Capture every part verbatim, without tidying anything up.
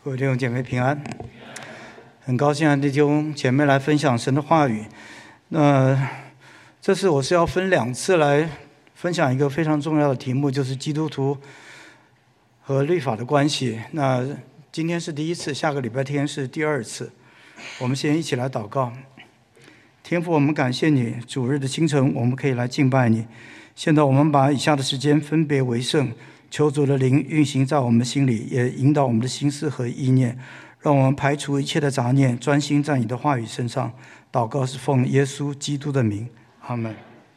各位弟兄姐妹平安，很高兴啊，弟兄姐妹来分享神的话语。那这次我是要分两次来分享一个非常重要的题目，就是基督徒和律法的关系。那今天是第一次，下个礼拜天是第二次。我们先一起来祷告。天父，我们感谢你，主日的清晨我们可以来敬拜你。现在我们把以下的时间分别为圣，求主的灵运行在我们心里，也引导我们的心思和意念，让我们排除一切的杂念，专心在你的话语身上。祷告是奉耶稣基督的名，阿们。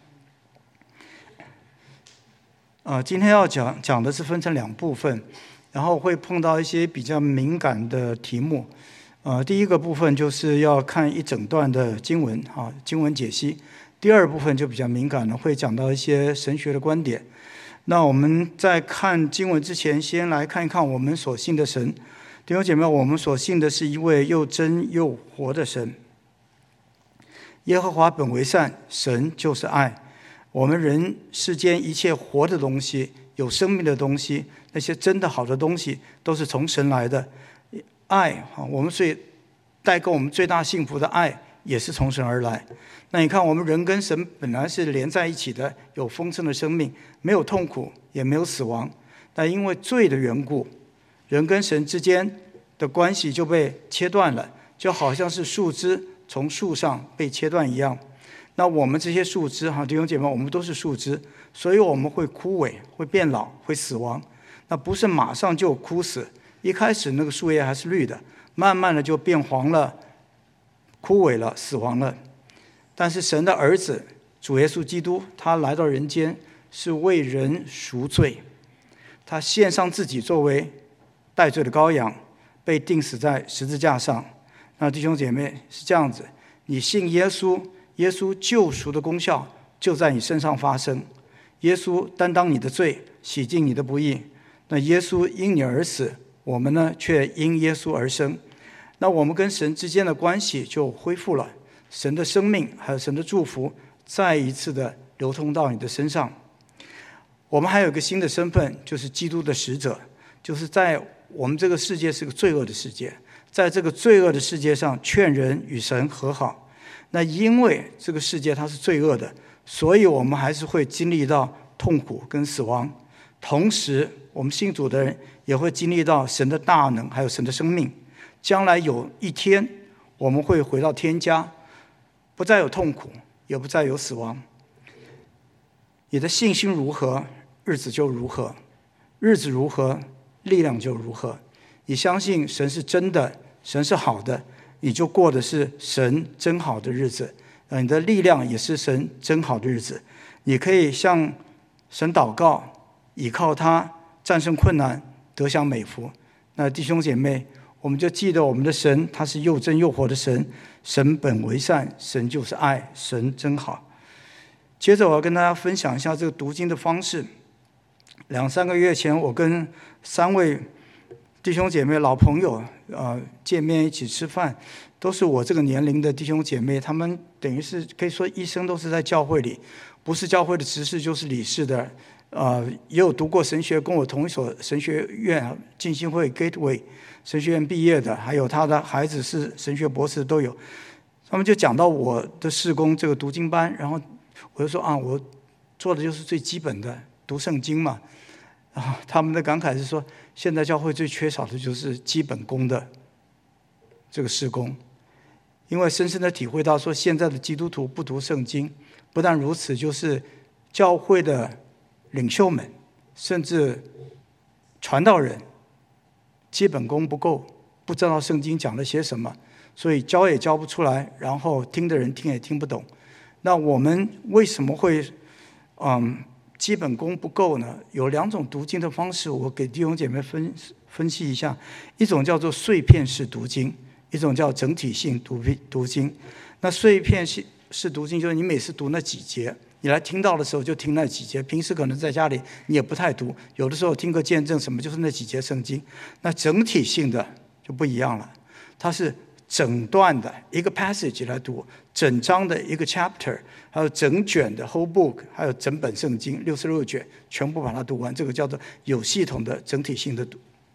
呃，今天要讲讲的是分成两部分，然后会碰到一些比较敏感的题目。呃，第一个部分就是要看一整段的经文啊，经文解析。第二部分就比较敏感了，会讲到一些神学的观点。那我们在看经文之前，先来看一看我们所信的神。弟兄姐妹，我们所信的是一位又真又活的神。耶和华本为善，神就是爱。我们人世间一切活的东西，有生命的东西，那些真的好的东西，都是从神来的。爱，我们所以带给我们最大幸福的爱，也是从神而来。那你看，我们人跟神本来是连在一起的，有丰盛的生命，没有痛苦，也没有死亡。但因为罪的缘故，人跟神之间的关系就被切断了，就好像是树枝从树上被切断一样。那我们这些树枝，哈，弟兄姐妹，我们都是树枝，所以我们会枯萎，会变老，会死亡。那不是马上就枯死，一开始那个树叶还是绿的，慢慢的就变黄了，枯萎了，死亡了。但是神的儿子主耶稣基督，他来到人间是为人赎罪，他献上自己作为代罪的羔羊，被钉死在十字架上。那弟兄姐妹，是这样子，你信耶稣，耶稣救赎的功效就在你身上发生。耶稣担当你的罪，洗净你的不义。那耶稣因你而死，我们呢却因耶稣而生。那我们跟神之间的关系就恢复了，神的生命还有神的祝福再一次的流通到你的身上。我们还有一个新的身份，就是基督的使者，就是在我们这个世界是个罪恶的世界，在这个罪恶的世界上劝人与神和好。那因为这个世界它是罪恶的，所以我们还是会经历到痛苦跟死亡。同时我们信主的人也会经历到神的大能还有神的生命。将来有一天我们会回到天家，不再有痛苦，也不再有死亡。你的信心如何，日子就如何，日子如何，力量就如何。你相信神是真的，神是好的，你就过的是神真好的日子，你的力量也是神真好的日子。你可以向神祷告，倚靠他战胜困难，得享美福。那弟兄姐妹，我们就记得我们的神，他是又真又活的神，神本为善，神就是爱，神真好。接着我要跟大家分享一下这个读经的方式。两三个月前，我跟三位弟兄姐妹老朋友呃见面一起吃饭，都是我这个年龄的弟兄姐妹，他们等于是可以说一生都是在教会里，不是教会的执事就是理事的，呃，也有读过神学，跟我同一所神学院浸信会 Gateway 神学院毕业的，还有他的孩子是神学博士都有。他们就讲到我的事工这个读经班，然后我就说啊，我做的就是最基本的读圣经嘛。啊，他们的感慨是说，现在教会最缺少的就是基本功的这个事工，因为深深的体会到说，现在的基督徒不读圣经，不但如此，就是教会的领袖们，甚至传道人，基本功不够，不知道圣经讲了些什么，所以教也教不出来，然后听的人听也听不懂。那我们为什么会嗯基本功不够呢？有两种读经的方式，我给弟兄姐妹分分析一下。一种叫做碎片式读经，一种叫整体性读读经。那碎片式读经就是你每次读那几节，你来听到的时候就听那几节，平时可能在家里你也不太读，有的时候听个见证什么，就是那几节圣经。那整体性的就不一样了，它是整段的一个 passage 来读，整章的一个 chapter， 还有整卷的 whole book， 还有整本圣经六十六卷全部把它读完，这个叫做有系统的整体性的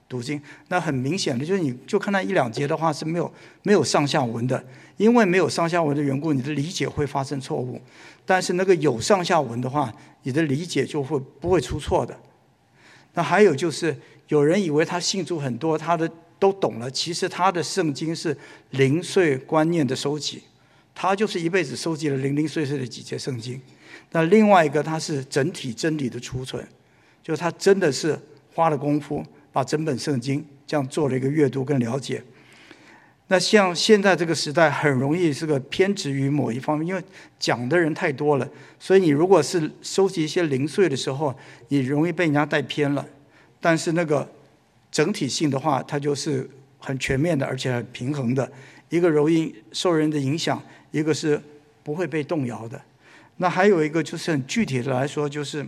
读经。那很明显的就是，你就看那一两节的话是没有没有上下文的，因为没有上下文的缘故，你的理解会发生错误。但是那个有上下文的话，你的理解就会不会出错的。那还有就是，有人以为他信主很多，他的都懂了，其实他的圣经是零碎观念的收集，他就是一辈子收集了零零碎碎的几节圣经。那另外一个，他是整体真理的储存，就他真的是花了功夫把整本圣经这样做了一个阅读跟了解。那像现在这个时代，很容易是个偏执于某一方面，因为讲的人太多了，所以你如果是收集一些零碎的时候，你容易被人家带偏了。但是那个整体性的话，它就是很全面的，而且很平衡的，一个容易受人的影响，一个是不会被动摇的。那还有一个就是很具体的来说，就是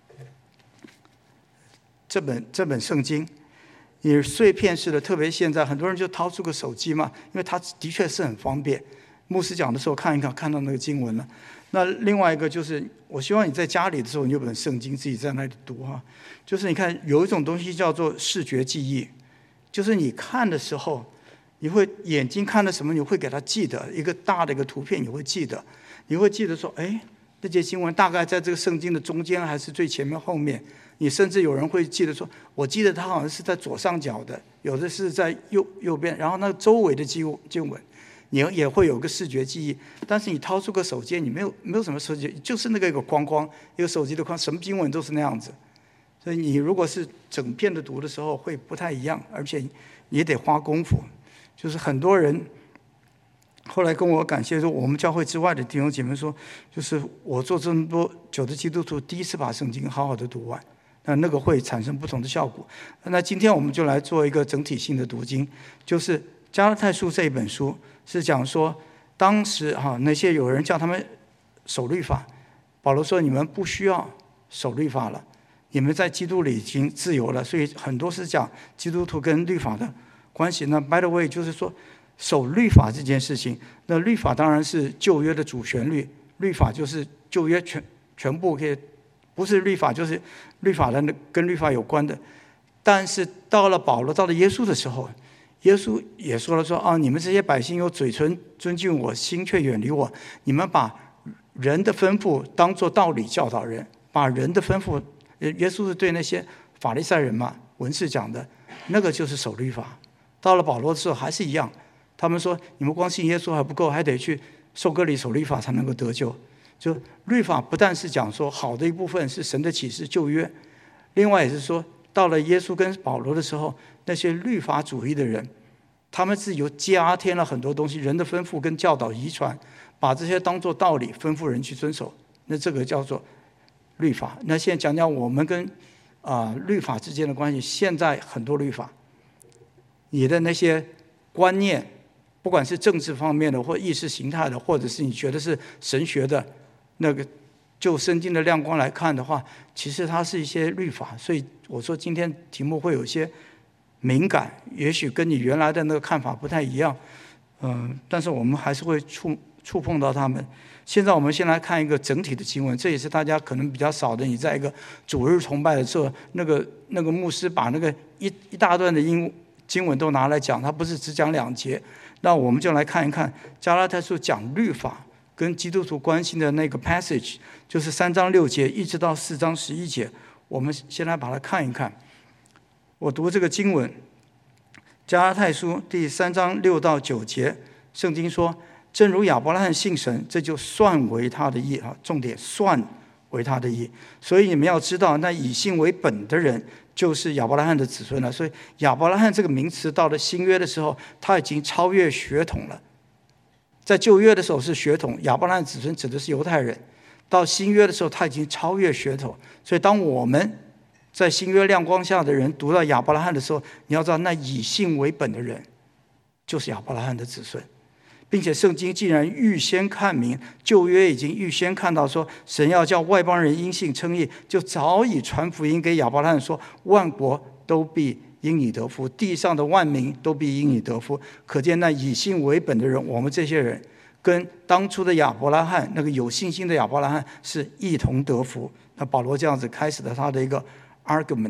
这本这本圣经，你碎片式的，特别现在很多人就掏出个手机嘛，因为它的确是很方便。牧师讲的时候看一看，看到那个经文了。那另外一个就是，我希望你在家里的时候，你有本圣经自己在那里读哈。就是你看有一种东西叫做视觉记忆，就是你看的时候，你会眼睛看了什么，你会给它记得，一个大的一个图片你会记得，你会记得说，哎，那节经文大概在这个圣经的中间还是最前面后面。你甚至有人会记得说，我记得它好像是在左上角的，有的是在右右边，然后那周围的经经文，你也会有个视觉记忆。但是你掏出个手机，你没有没有什么视觉，就是那个一个框框，一个手机的框，什么经文都是那样子。所以你如果是整片的读的时候，会不太一样，而且也得花功夫。就是很多人后来跟我感谢说，我们教会之外的弟兄姐妹说，就是我做这么多久的基督徒，第一次把圣经好好的读完。那那个会产生不同的效果。那今天我们就来做一个整体性的读经，就是加拉太书这一本书是讲说，当时哈那些有人叫他们守律法，保罗说你们不需要守律法了，你们在基督里已经自由了。所以很多是讲基督徒跟律法的关系。那 by the way 就是说守律法这件事情，那律法当然是旧约的主旋律，律法就是旧约全全部可以。不是律法，就是律法的跟律法有关的。但是到了保罗，到了耶稣的时候，耶稣也说了说啊，你们这些百姓有嘴唇尊敬我，心却远离我。你们把人的吩咐当作道理教导人，把人的吩咐，耶稣是对那些法利赛人嘛，文士讲的，那个就是守律法。到了保罗的时候还是一样，他们说你们光信耶稣还不够，还得去受割礼守律法才能够得救。就律法不但是讲说好的一部分是神的启示旧约，另外也是说到了耶稣跟保罗的时候，那些律法主义的人，他们是有加添了很多东西，人的吩咐跟教导遗传，把这些当作道理吩咐人去遵守，那这个叫做律法。那现在讲讲我们跟啊、呃、律法之间的关系。现在很多律法，你的那些观念，不管是政治方面的或意识形态的，或者是你觉得是神学的，那个就圣经的亮光来看的话，其实它是一些律法。所以我说今天题目会有些敏感，也许跟你原来的那个看法不太一样，嗯、呃，但是我们还是会触触碰到他们。现在我们先来看一个整体的经文，这也是大家可能比较少的。你在一个主日崇拜的时候，那个那个牧师把那个一一大段的英经文都拿来讲，他不是只讲两节。那我们就来看一看加拉太书讲律法跟基督徒关系的那个 passage， 就是三章六节一直到四章十一节，我们先来把它看一看。我读这个经文，加拉太书第三章六到九节，圣经说，正如亚伯拉罕信神，这就算为他的义啊，重点算为他的义。所以你们要知道，那以信为本的人就是亚伯拉罕的子孙了。所以亚伯拉罕这个名词到了新约的时候，他已经超越血统了。在旧约的时候是血统，亚伯拉罕子孙指的是犹太人。到新约的时候，他已经超越血统。所以当我们在新约亮光下的人读到亚伯拉罕的时候，你要知道，那以信为本的人就是亚伯拉罕的子孙。并且圣经既然预先看明，旧约已经预先看到说神要叫外邦人因信称义，就早已传福音给亚伯拉罕说，万国都必因你得福，地上的万民都必因你得福。可见那以信为本的人，我们这些人跟当初的亚伯拉罕，那个有信心的亚伯拉罕是一同得福。那保罗这样子开始了他的一个 argument。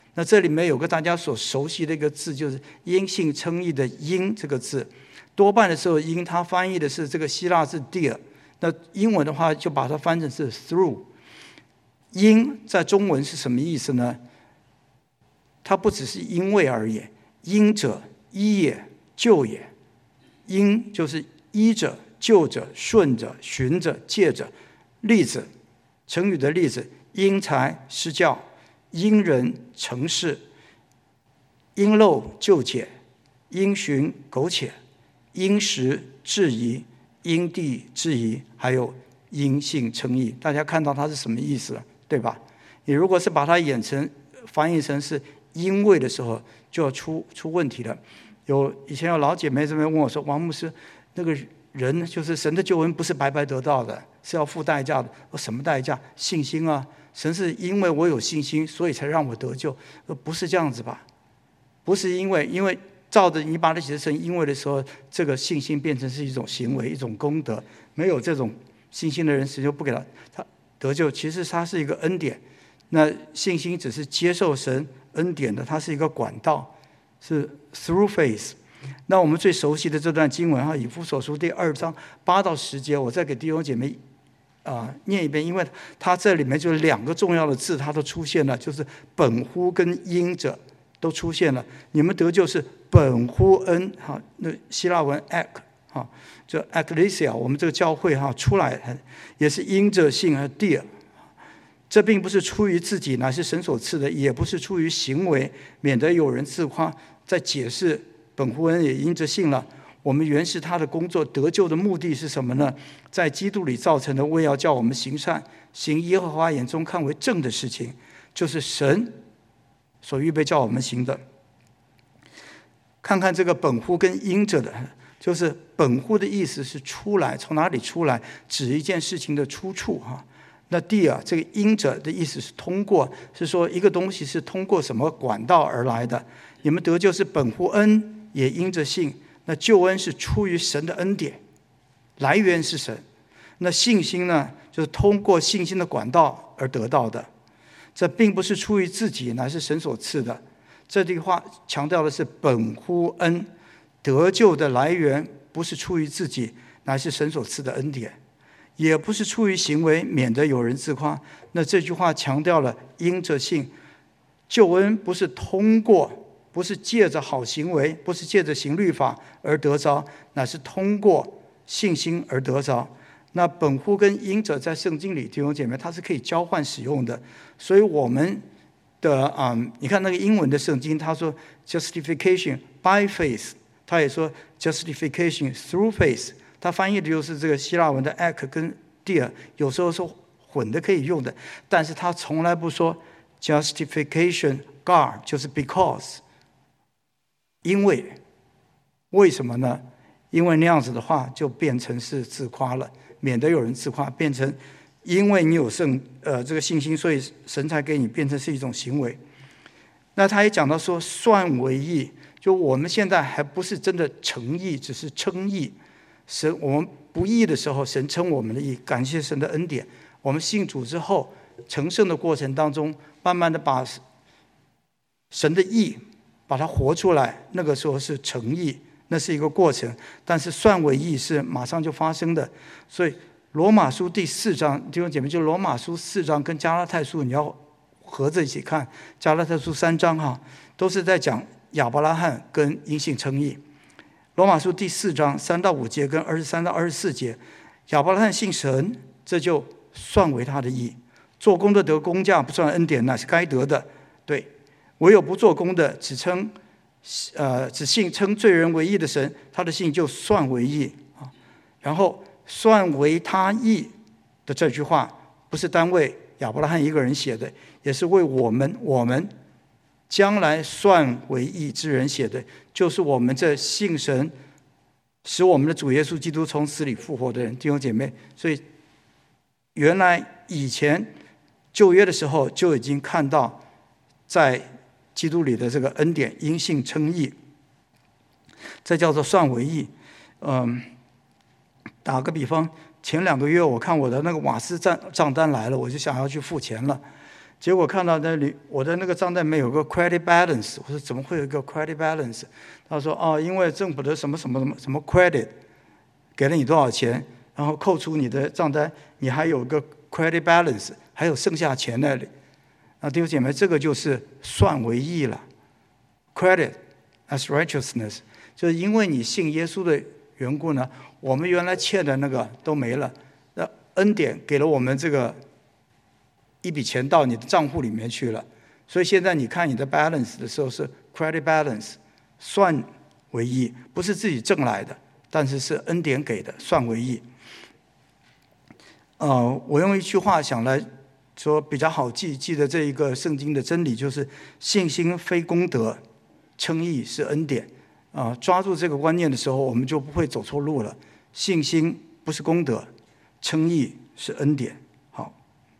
那这里面有个大家所熟悉的一个字，就是因信称义的因这个字，多半的时候因它翻译的是这个希腊字 dear， 那英文的话就把它翻成是 through。因在中文是什么意思呢？它不只是因为而已，因者依也，救也。因就是依着、救着、顺着、循着、借着。例子，成语的例子，因材施教，因人成事，因陋就解，因循苟且，因时制宜，因地制宜，还有因信称义。大家看到它是什么意思了，对吧？你如果是把它演成翻译成是因为的时候，就要出出问题了。有以前有老姐妹这边问我说：“王牧师，那个人就是神的救恩不是白白得到的，是要付代价的。”我什么代价？信心啊！神是因为我有信心，所以才让我得救，而不是这样子吧？不是因为，因为照着你把它写成因为的时候，这个信心变成是一种行为，一种功德。没有这种信心的人，神就不给他他得救。其实它是一个恩典。那信心只是接受神恩典的，它是一个管道，是 through faith。那我们最熟悉的这段经文哈，以弗所书第二章八到十节，我再给弟兄姐妹啊、呃、念一遍，因为它这里面就两个重要的字，它都出现了，就是本乎跟因者都出现了。你们得救是本乎恩哈，那希腊文 ek 哈，就 ekklesia， 我们这个教会哈出来也是因着信和 dear。这并不是出于自己，乃是神所赐的；也不是出于行为，免得有人自夸。在解释本乎恩也因着信了。我们原是他的工作，得救的目的是什么呢？在基督里造成的，为要叫我们行善，行耶和华眼中看为正的事情，就是神所预备叫我们行的。看看这个本乎跟因着的，就是本乎的意思是出来，从哪里出来，指一件事情的出处哈。那第二，这个因着的意思是通过，是说一个东西是通过什么管道而来的。你们得救是本乎恩，也因着信。那救恩是出于神的恩典，来源是神。那信心呢，就是通过信心的管道而得到的。这并不是出于自己，乃是神所赐的。这句话强调的是本乎恩，得救的来源不是出于自己，乃是神所赐的恩典。也不是出于行为，免得有人自夸。那这句话强调了因着信，救恩不是通过，不是借着好行为，不是借着行律法而得着，乃是通过信心而得着。那本乎跟因着在圣经里，弟兄姐妹，它是可以交换使用的。所以我们的啊、嗯，你看那个英文的圣经，他说 justification by faith， 他也说 justification through faith。他翻译的就是这个希腊文的 ek 跟 dear， 有时候是混的可以用的，但是他从来不说 justification gar， 就是 because， 因为为什么呢？因为那样子的话就变成是自夸了，免得有人自夸，变成因为你有圣呃这个信心，所以神才给你，变成是一种行为。那他也讲到说算为义，就我们现在还不是真的成义，只是称义。神，我们不义的时候，神称我们的义，感谢神的恩典。我们信主之后，成圣的过程当中，慢慢的把神的义把它活出来，那个时候是成义，那是一个过程。但是算为义是马上就发生的。所以罗马书第四章，弟兄姐妹，就罗马书四章跟加拉太书你要合着一起看，加拉太书三章哈，都是在讲亚伯拉罕跟因信称义。罗马书第四章三到五节跟二十三到二十四节，亚伯拉罕信神，这就算为他的义。做工的得工价，不算恩典，乃是该得的。对，唯有不做工的，只称呃只信称罪人为义的神，他的信就算为义啊。然后算为他义的这句话，不是单为亚伯拉罕一个人写的，也是为我们我们将来算为义之人写的，就是我们这信神使我们的主耶稣基督从死里复活的人，弟兄姐妹。所以原来以前旧约的时候就已经看到在基督里的这个恩典，因信称义，这叫做算为义。嗯，打个比方，前两个月我看我的那个瓦斯账账单来了，我就想要去付钱了。 结果看到那里我的那个账单里面有个 credit balance， 我说怎么会有一个 credit balance？ 他说哦，因为政府的什么什么什么什么 credit 给了你多少钱，然后扣除你的账单，你还有个 credit balance， 还有剩下钱那里。那弟兄姐妹，这个就是算为义了。credit as righteousness， 就是因为你信耶稣的缘故呢，我们原来欠的那个都没了，那恩典给了我们这个一笔钱到你的账户里面去了，所以现在你看你的 balance 的时候是 credit balance， 算为义，不是自己挣来的，但是是恩典给的，算为义。呃，我用一句话想来说比较好记，记得这一个圣经的真理，就是信心非功德，称义是恩典。啊、呃，抓住这个观念的时候，我们就不会走错路了。信心不是功德，称义是恩典。好，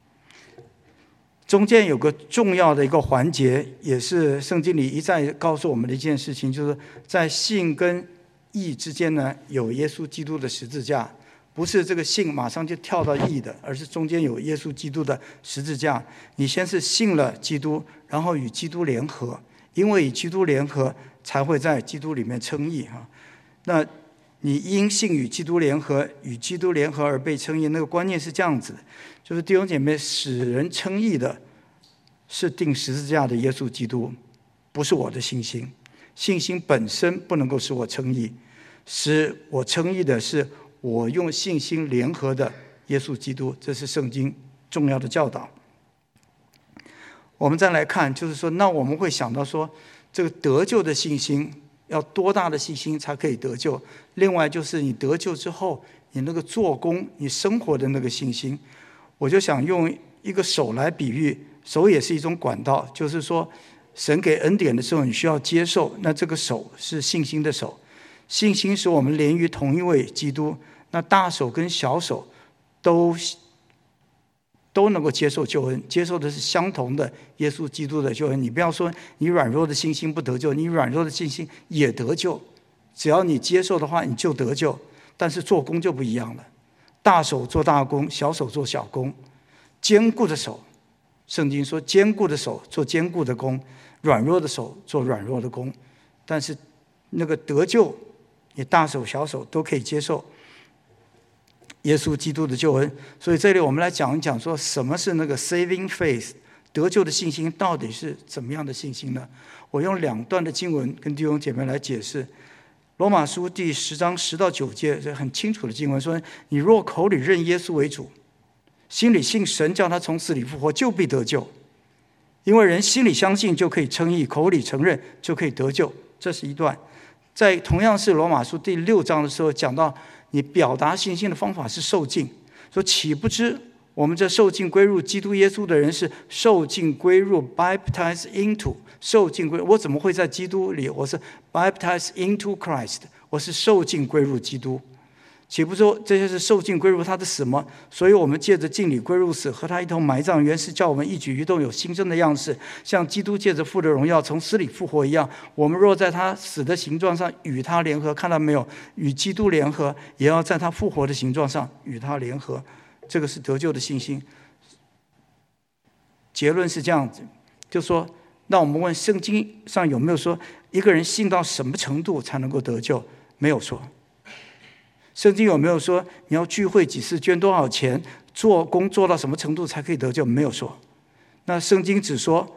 中间有个重要的一个环节，也是圣经里一再告诉我们的一件事情，就是在信跟义之间呢，有耶稣基督的十字架。不是这个信马上就跳到义的，而是中间有耶稣基督的十字架。你先是信了基督，然后与基督联合，因为与基督联合，才会在基督里面称义哈。那你因信与基督联合，与基督联合而被称义，那个观念是这样子的，就是弟兄姐妹，使人称义的是钉十字架的耶稣基督，不是我的信心。信心本身不能够使我称义，使我称义的是我用信心联合的耶稣基督，这是圣经重要的教导。我们再来看，就是说，那我们会想到说，这个得救的信心要多大的信心才可以得救？另外就是你得救之后，你那个做工、你生活的那个信心，我就想用一个手来比喻，手也是一种管道，就是说，神给恩典的时候，你需要接受，那这个手是信心的手。信心使我们连于同一位基督，那大手跟小手都都能够接受救恩，接受的是相同的耶稣基督的救恩。你不要说你软弱的信心不得救，你软弱的信心也得救，只要你接受的话，你就得救。但是做工就不一样了，大手做大工，小手做小工。坚固的手，圣经说坚固的手做坚固的工，软弱的手做软弱的工。但是那个得救，你大手小手都可以接受耶稣基督的救恩。所以这里我们来讲一讲，说什么是那个 saving faith， 得救的信心到底是怎么样的信心呢？我用两段的经文跟弟兄姐妹来解释。罗马书第十章十到九节，这很清楚的经文说：你若口里认耶稣为主，心里信神叫他从死里复活，就必得救。因为人心里相信就可以称义，口里承认就可以得救。这是一段。在同样是罗马书第六章的时候，讲到你表达信心的方法是受浸，说岂不知我们这受浸归入基督耶稣的人是受浸归入 baptized into， 受浸归，我怎么会在基督里？我是 baptized into Christ， 我是受浸归入基督。岂不说这些是受浸归入他的死吗？所以我们借着浸礼归入死，和他一同埋葬，原是叫我们一举一动有新生的样式，像基督借着父的荣耀从死里复活一样。我们若在他死的形状上与他联合，看到没有？与基督联合，也要在他复活的形状上与他联合。这个是得救的信心。结论是这样子，就说，那我们问圣经上有没有说一个人信到什么程度才能够得救？没有说。圣经有没有说你要聚会几次，捐多少钱，做工做到什么程度才可以得救？没有说。那圣经只说，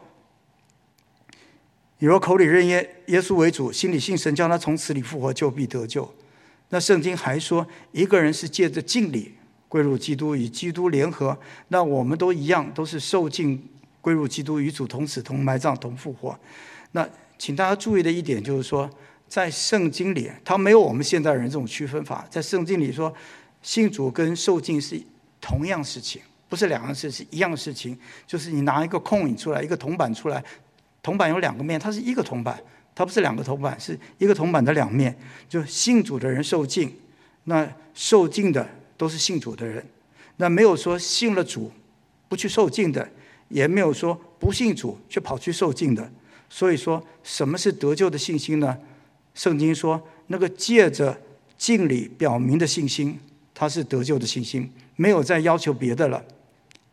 你若口里认耶耶稣为主，心里信神叫他从死里复活，就必得救。那圣经还说，一个人是借着浸礼归入基督，与基督联合，那我们都一样，都是受浸归入基督，与主同死同埋葬同复活。那请大家注意的一点就是说，在圣经里，他没有我们现代人这种区分法。在圣经里说，信主跟受浸是同样事情，不是两样事，是一样事情。就是你拿一个空影出来，一个铜板出来，铜板有两个面，它是一个铜板，它不是两个铜板，是一个铜板的两面。就信主的人受浸，那受浸的都是信主的人。那没有说信了主不去受浸的，也没有说不信主却跑去受浸的。所以说，什么是得救的信心呢？圣经说，那个借着浸礼表明的信心，它是得救的信心，没有再要求别的了。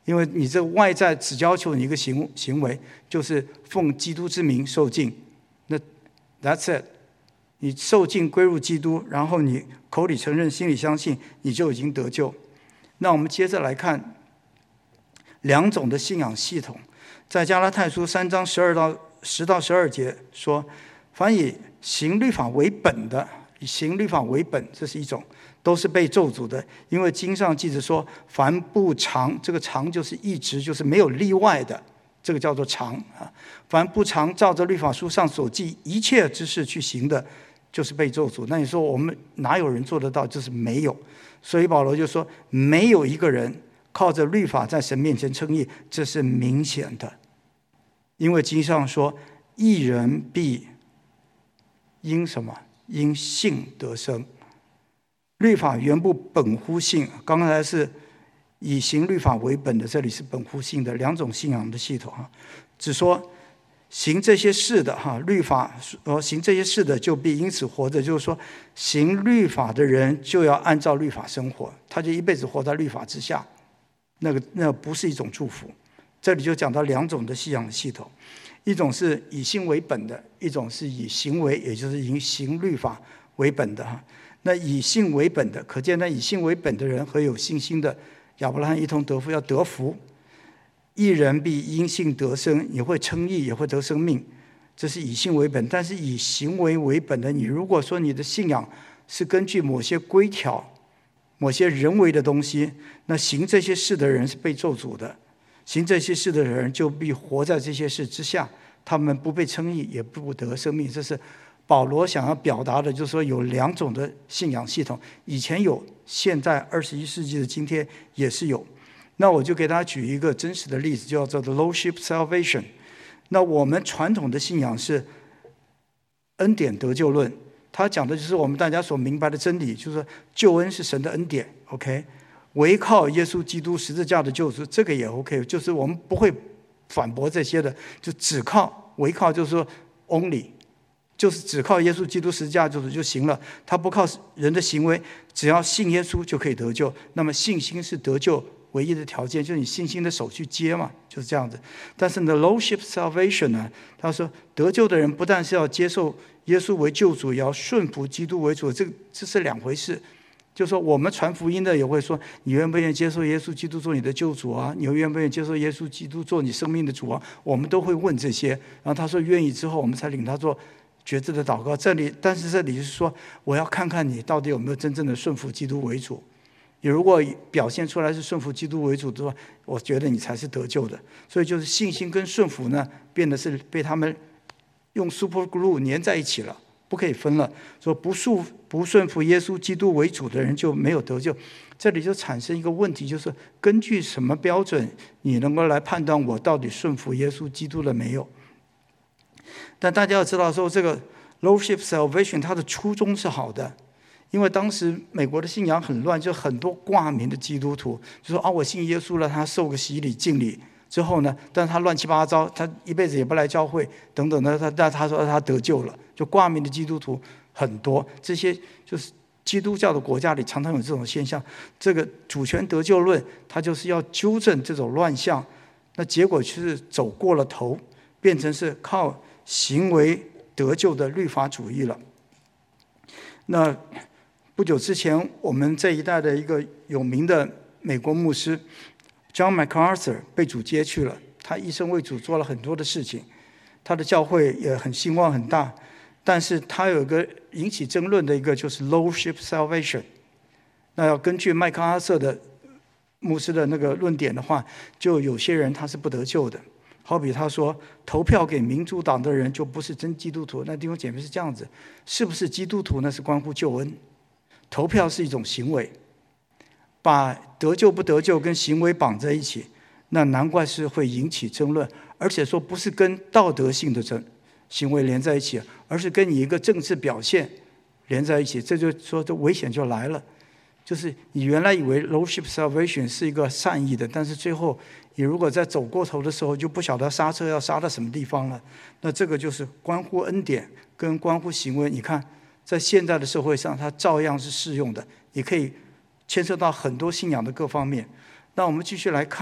因为你这外在只要求你一个行行为，就是奉基督之名受浸，那 that's it， 你受浸归入基督，然后你口里承认，心里相信，你就已经得救。那我们接着来看两种的信仰系统，在加拉太书三章十二到十到十二节说，凡以行律法为本的，以行律法为本，这是一种，都是被咒诅的，因为经上记着说，凡不常，这个常就是一直，就是没有例外的，这个叫做常啊。凡不常照着律法书上所记一切之事去行的，就是被咒诅。那你说我们哪有人做得到？就是没有。所以保罗就说，没有一个人靠着律法在神面前称义，这是明显的。因为经上说，义人必因什么？因信得生。律法原不本乎信，刚才是以行律法为本的，这里是本乎信的，两种信仰的系统。只说行这些事的哈，律法呃行这些事的就必因此活着，就是说行律法的人就要按照律法生活，他就一辈子活在律法之下，那个那不是一种祝福。这里就讲到两种的信仰系统，一种是以信为本的，一种是以行为，也就是以行律法为本的哈。那以信为本的，可见那以信为本的人和有信心的亚伯拉罕一同得福，要得福。义人必因信得生，也会称义，也会得生命，这是以信为本。但是以行为为本的，你如果说你的信仰是根据某些规条、某些人为的东西，那行这些事的人是被咒诅的。行这些事的人就必活在这些事之下，他们不被称义，也不得生命。这是保罗想要表达的，就是说有两种的信仰系统，以前有，现在二十一世纪的今天也是有。那我就给大家举一个真实的例子，叫做 Lordship Salvation。那我们传统的信仰是恩典得救论，它讲的就是我们大家所明白的真理，就是说救恩是神的恩典 ，OK， 唯靠耶稣基督十字架的救赎，这个也 OK， 就是我们不会反驳这些的，就只靠唯靠，就是说 only。就是只靠耶稣基督十字架救赎就行了，他不靠人的行为，只要信耶稣就可以得救。那么信心是得救唯一的条件，就是你信心的手去接嘛，就是这样子。但是呢 Lordship Salvation 呢，他说得救的人不但是要接受耶稣为救主，也要顺服基督为主，这个这是两回事。就是说我们传福音的也会说，你愿不愿意接受耶稣基督做你的救主啊？你愿不愿意接受耶稣基督做你生命的主啊？我们都会问这些。然后他说愿意之后，我们才领他做觉知的祷告。这里，但是这里是说，我要看看你到底有没有真正的顺服基督为主。你如果表现出来是顺服基督为主的话，我觉得你才是得救的。所以就是信心跟顺服呢，变得是被他们用 super glue 粘在一起了，不可以分了。说不顺不顺服耶稣基督为主的人就没有得救。这里就产生一个问题，就是根据什么标准你能够来判断我到底顺服耶稣基督了没有？但大家要知道说，这个 Lordship Salvation 它的初衷是好的，因为当时美国的信仰很乱，就很多挂名的基督徒就说啊，我信耶稣了，他受个洗礼敬礼之后呢，但是他乱七八糟，他一辈子也不来教会等等的，他但他说他得救了，就挂名的基督徒很多。这些就是基督教的国家里常常有这种现象。这个主权得救论，它就是要纠正这种乱象，那结果就是走过了头，变成是靠行为得救的律法主义了。那不久之前，我们这一代的一个有名的美国牧师 John MacArthur 被主接去了，他一生为主做了很多的事情，他的教会也很兴旺很大，但是他有一个引起争论的一个就是 Lordship Salvation。那要根据麦克阿瑟的牧师的那个论点的话，就有些人他是不得救的。好比他说，投票给民主党的人就不是真基督徒。那弟兄姐妹是这样子，是不是基督徒那是关乎救恩，投票是一种行为，把得救不得救跟行为绑在一起，那难怪是会引起争论。而且说不是跟道德性的争行为连在一起，而是跟你一个政治表现连在一起，这就说这危险就来了。就是你原来以为 Lordship Salvation 是一个善意的，但是最后你如果在走过头的时候就不晓得刹车要刹到什么地方了，那这个就是关乎恩典跟关乎行为。你看在现在的社会上它照样是适用的，也可以牵涉到很多信仰的各方面。那我们继续来看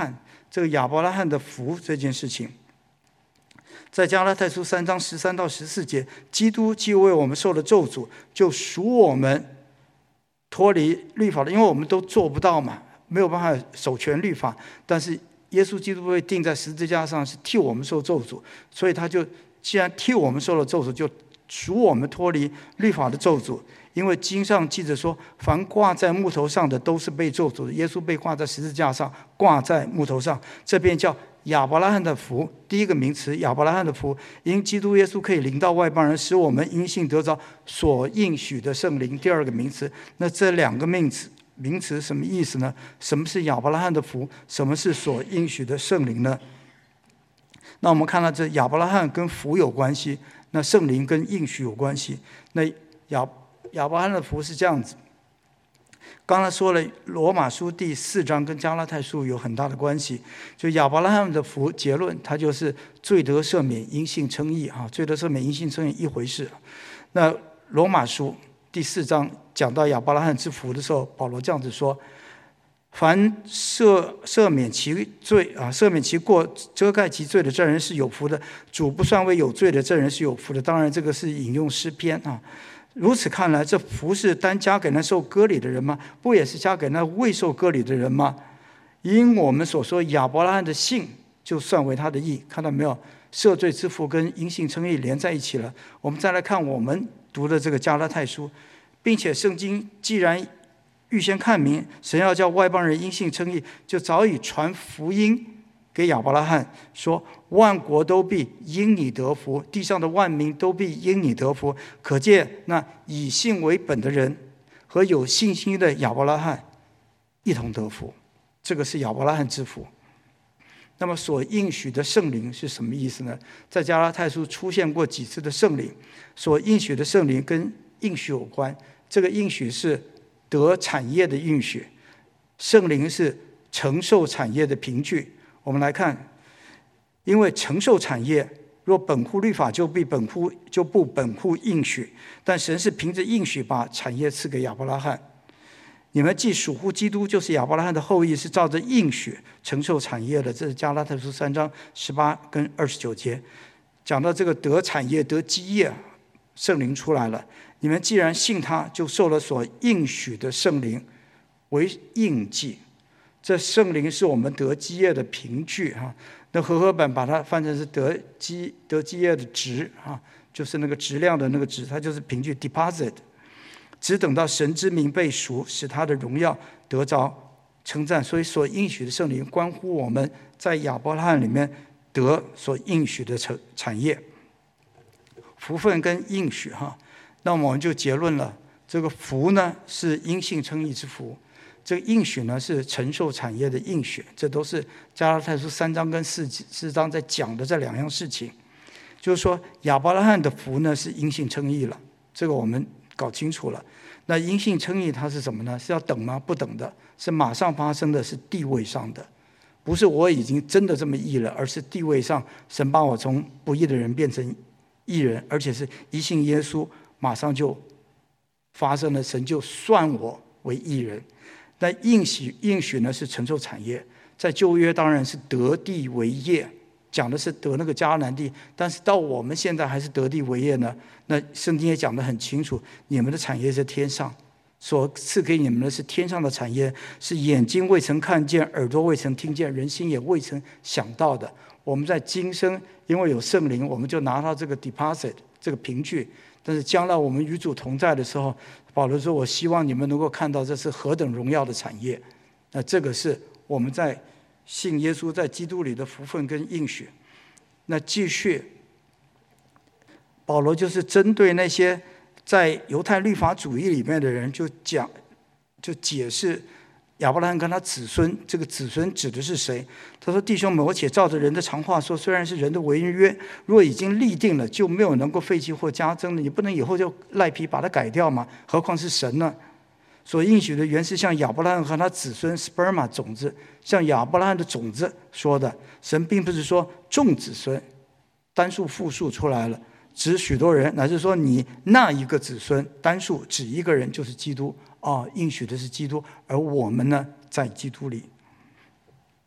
这个亚伯拉罕的福这件事情。在加拉太书三章十三到十四节，基督既为我们受了咒诅，就赎我们脱离律法的，因为我们都做不到嘛，没有办法守全律法，但是耶稣基督被钉在十字架上，是替我们受咒诅，所以他就既然替我们受了咒诅，就赎我们脱离律法的咒诅。因为经上记着说，凡挂在木头上的都是被咒诅的。耶稣被挂在十字架上，挂在木头上，这便叫亚伯拉罕的福。第一个名词，亚伯拉罕的福，因基督耶稣可以临到外邦人，使我们因信得着所应许的圣灵。第二个名词，那这两个名词名词什么意思呢？什么是亚伯拉罕的福？什么是所应许的圣灵呢？那我们看到这亚伯拉罕跟福有关系，那圣灵跟应许有关系。那亚亚伯拉罕的福是这样子，刚才说了罗马书第四章跟加拉太书有很大的关系。就亚伯拉罕的福结论，它就是罪得赦免因信称义啊，罪得赦免因信称义一回事。那罗马书第四章讲到亚伯拉罕之福的时候，保罗这样子说，凡赦赦免其罪啊，赦免其过，遮盖其罪的这人是有福的，主不算为有罪的这人是有福的。当然这个是引用诗篇啊。如此看来，这福是单加给那受割礼的人吗？不也是加给那未受割礼的人吗？因我们所说亚伯拉罕的信就算为他的义，看到没有？赦罪之福跟因信称义连在一起了。我们再来看我们读的这个加拉太书，并且圣经既然预先看明神要叫外邦人因信称义，就早已传福音给亚伯拉罕，说万国都必因你得福，地上的万民都必因你得福。可见那以信为本的人和有信心的亚伯拉罕一同得福，这个是亚伯拉罕之福。那么所应许的圣灵是什么意思呢？在加拉太书出现过几次的圣灵，所应许的圣灵跟应许有关。这个应许是得产业的应许，圣灵是承受产业的凭据。我们来看，因为承受产业，若本乎律法，就必本乎就不本乎应许。但神是凭着应许把产业赐给亚伯拉罕。你们既属乎基督，就是亚伯拉罕的后裔，是照着应许承受产业的。这是加拉太书三章十八跟二十九节，讲到这个得产业、得基业，圣灵出来了。你们既然信他，就受了所应许的圣灵为印记。这圣灵是我们得基业的凭据哈。那和合本把它翻成是得基得基业的值啊，就是那个质量的那个值，它就是凭据 deposit。只等到神之名被赎，使他的荣耀得着称赞。所以所应许的圣灵关乎我们在亚伯拉罕里面得所应许的产业，福分跟应许哈。那么我们就结论了，这个福呢是因信称义之福，这个应许呢是承受产业的应许。这都是加拉太书三章跟四四章在讲的这两样事情。就是说亚伯拉罕的福呢是因信称义了，这个我们搞清楚了。那因信称义它是什么呢？是要等吗？不等的，是马上发生的，是地位上的，不是我已经真的这么义了，而是地位上神把我从不义的人变成义人，而且是一信耶稣马上就发生了，神就算我为义人。那应许应许呢是承受产业，在旧约当然是得地为业，讲的是得那个迦南地，但是到我们现在还是得地为业呢。那圣经也讲得很清楚，你们的产业在天上，所赐给你们的是天上的产业，是眼睛未曾看见，耳朵未曾听见，人心也未曾想到的。我们在今生因为有圣灵，我们就拿到这个 deposit 这个凭据，但是将来我们与主同在的时候，保罗说我希望你们能够看到这是何等荣耀的产业。那这个是我们在信耶稣在基督里的福分跟应许。那继续保罗就是针对那些在犹太律法主义里面的人，就讲就解释亚伯拉罕跟他子孙，这个子孙指的是谁？他说弟兄们，我且照着人的常话说，虽然是人的违约，若已经立定了，就没有能够废弃或加增的，你不能以后就赖皮把它改掉吗？何况是神呢？所应许的原是像亚伯拉罕和他子孙 sperma 种子，像亚伯拉罕的种子说的。神并不是说众子孙单数复数出来了指许多人，乃是说你那一个子孙单数指一个人，就是基督哦，应许的是基督，而我们呢在基督里。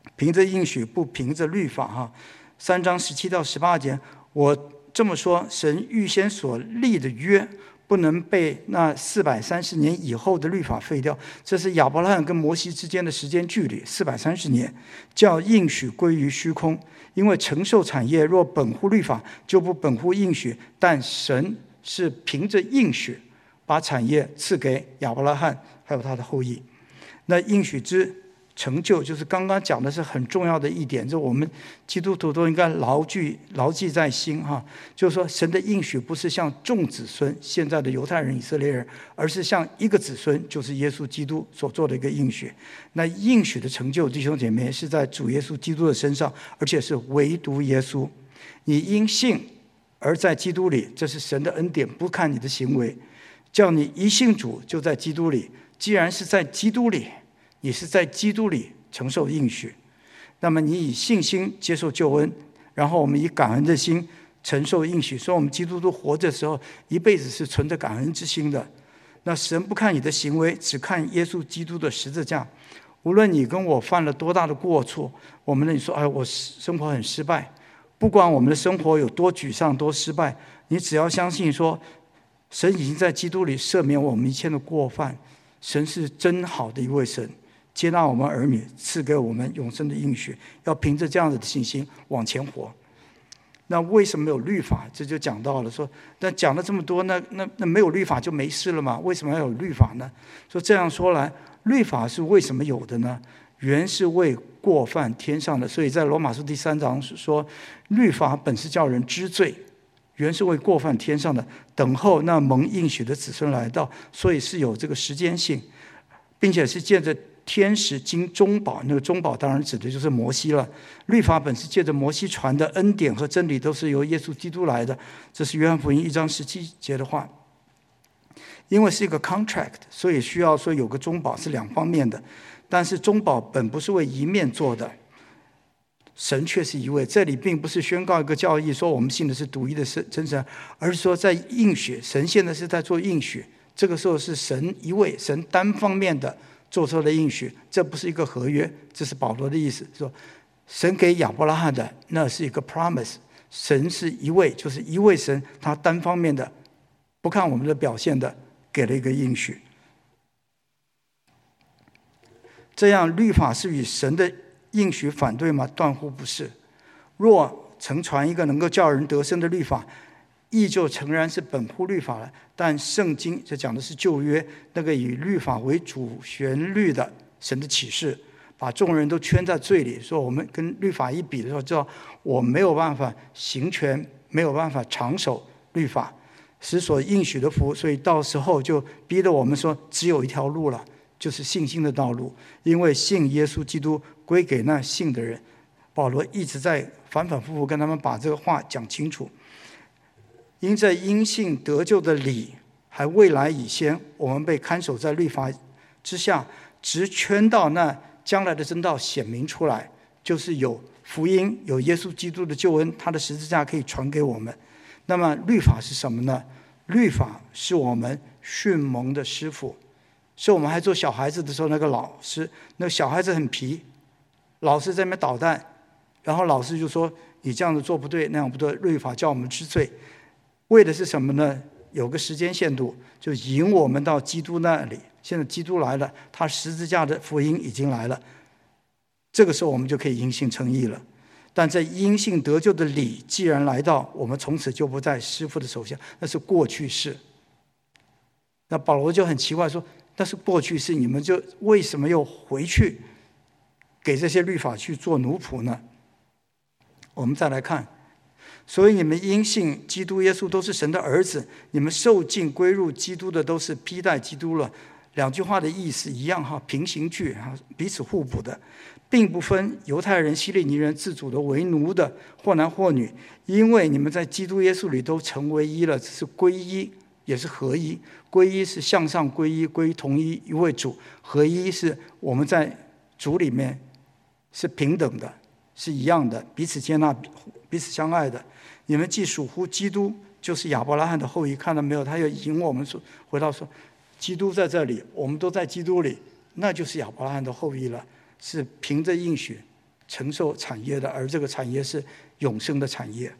凭着应许，不凭着律法哈。三章十七到十八节，我这么说，神预先所立的约，不能被那四百三十年以后的律法废掉。这是亚伯拉罕跟摩西之间的时间距离，四百三十年，叫应许归于虚空。因为承受产业若本乎律法，就不本乎应许。但神是凭着应许，把产业赐给亚伯拉罕还有他的后裔。那应许之成就，就是刚刚讲的是很重要的一点，就我们基督徒都应该牢记牢记在心哈。就是说，神的应许不是像众子孙，现在的犹太人、以色列人，而是像一个子孙，就是耶稣基督所做的一个应许。那应许的成就，弟兄姐妹，是在主耶稣基督的身上，而且是唯独耶稣。你因信而在基督里，这是神的恩典，不看你的行为。叫你一信主，就在基督里。既然是在基督里，你是在基督里承受应许，那么你以信心接受救恩，然后我们以感恩的心承受应许。所以我们基督徒活着的时候，一辈子是存着感恩之心的。那神不看你的行为，只看耶稣基督的十字架。无论你跟我犯了多大的过错，我们你说哎，我生活很失败，不管我们的生活有多沮丧多失败，你只要相信说，神已经在基督里赦免我们一切的过犯。神是真好的一位神，接纳我们儿女，赐给我们永生的应许，要凭着这样子的信心往前活。那为什么有律法？这就讲到了说，那讲了这么多，那那那没有律法就没事了吗？为什么要有律法呢？说这样说来，律法是为什么有的呢？原是为过犯添上的。所以在罗马书第三章说，律法本是叫人知罪，原是为过犯添上的，等候那蒙应许的子孙来到。所以是有这个时间性，并且是借着天使经中保，那个中保当然指的就是摩西了。律法本是借着摩西传的，恩典和真理都是由耶稣基督来的。这是约翰福音一章十七节的话。因为是一个 contract， 所以需要说有个中保，是两方面的。但是中保本不是为一面做的，神却是一位。这里并不是宣告一个教义，说我们信的是独一的真神，而是说在应许，神现在是在做应许。这个时候是神一位，神单方面的做出了应许，这不是一个合约，这是保罗的意思，说神给亚伯拉罕的那是一个 promise。神是一位，就是一位神，他单方面的不看我们的表现的给了一个应许。这样律法是与神的应许反对吗？断乎不是。若曾传一个能够叫人得生的律法，依旧诚然是本乎律法了。但圣经这讲的是旧约，那个以律法为主旋律的神的启示，把众人都圈在罪里。说我们跟律法一比的时候，知道我没有办法行权，没有办法长守律法，使所应许的福。所以到时候就逼得我们说，只有一条路了，就是信心的道路。因为信耶稣基督归给那信的人。保罗一直在反反复复跟他们把这个话讲清楚。因这因信得救的理还未来以先，我们被看守在律法之下，直圈到那将来的真道显明出来，就是有福音，有耶稣基督的救恩，他的十字架可以传给我们。那么律法是什么呢？律法是我们训蒙的师傅，是我们还做小孩子的时候，那个老师，那个小孩子很皮，老师在那边捣蛋，然后老师就说你这样子做不对，那样不对，律法叫我们知罪。为的是什么呢？有个时间限度，就引我们到基督那里。现在基督来了，他十字架的福音已经来了，这个时候我们就可以因信称义了。但在因信得救的理既然来到，我们从此就不在师父的手下，那是过去式。那保罗就很奇怪说，那是过去式，你们就为什么又回去给这些律法去做奴仆呢？我们再来看，所以你们因信基督耶稣都是神的儿子，你们受尽归入基督的都是披戴基督了。两句话的意思一样哈，平行句哈，彼此互补的，并不分犹太人、希利尼人、自主的、为奴的，或男或女，因为你们在基督耶稣里都成为一了。这是归一，也是合一。归一是向上归一，归同一一位主；合一是我们在主里面是平等的，是一样的，彼此接纳，彼此相爱的。你们既属乎基督，就是亚伯拉罕的后裔。看到没有？他又引我们说回到说，基督在这里，我们都在基督里，那就是亚伯拉罕的后裔了，是凭着应许承受产业的，而这个产业是永生的产业。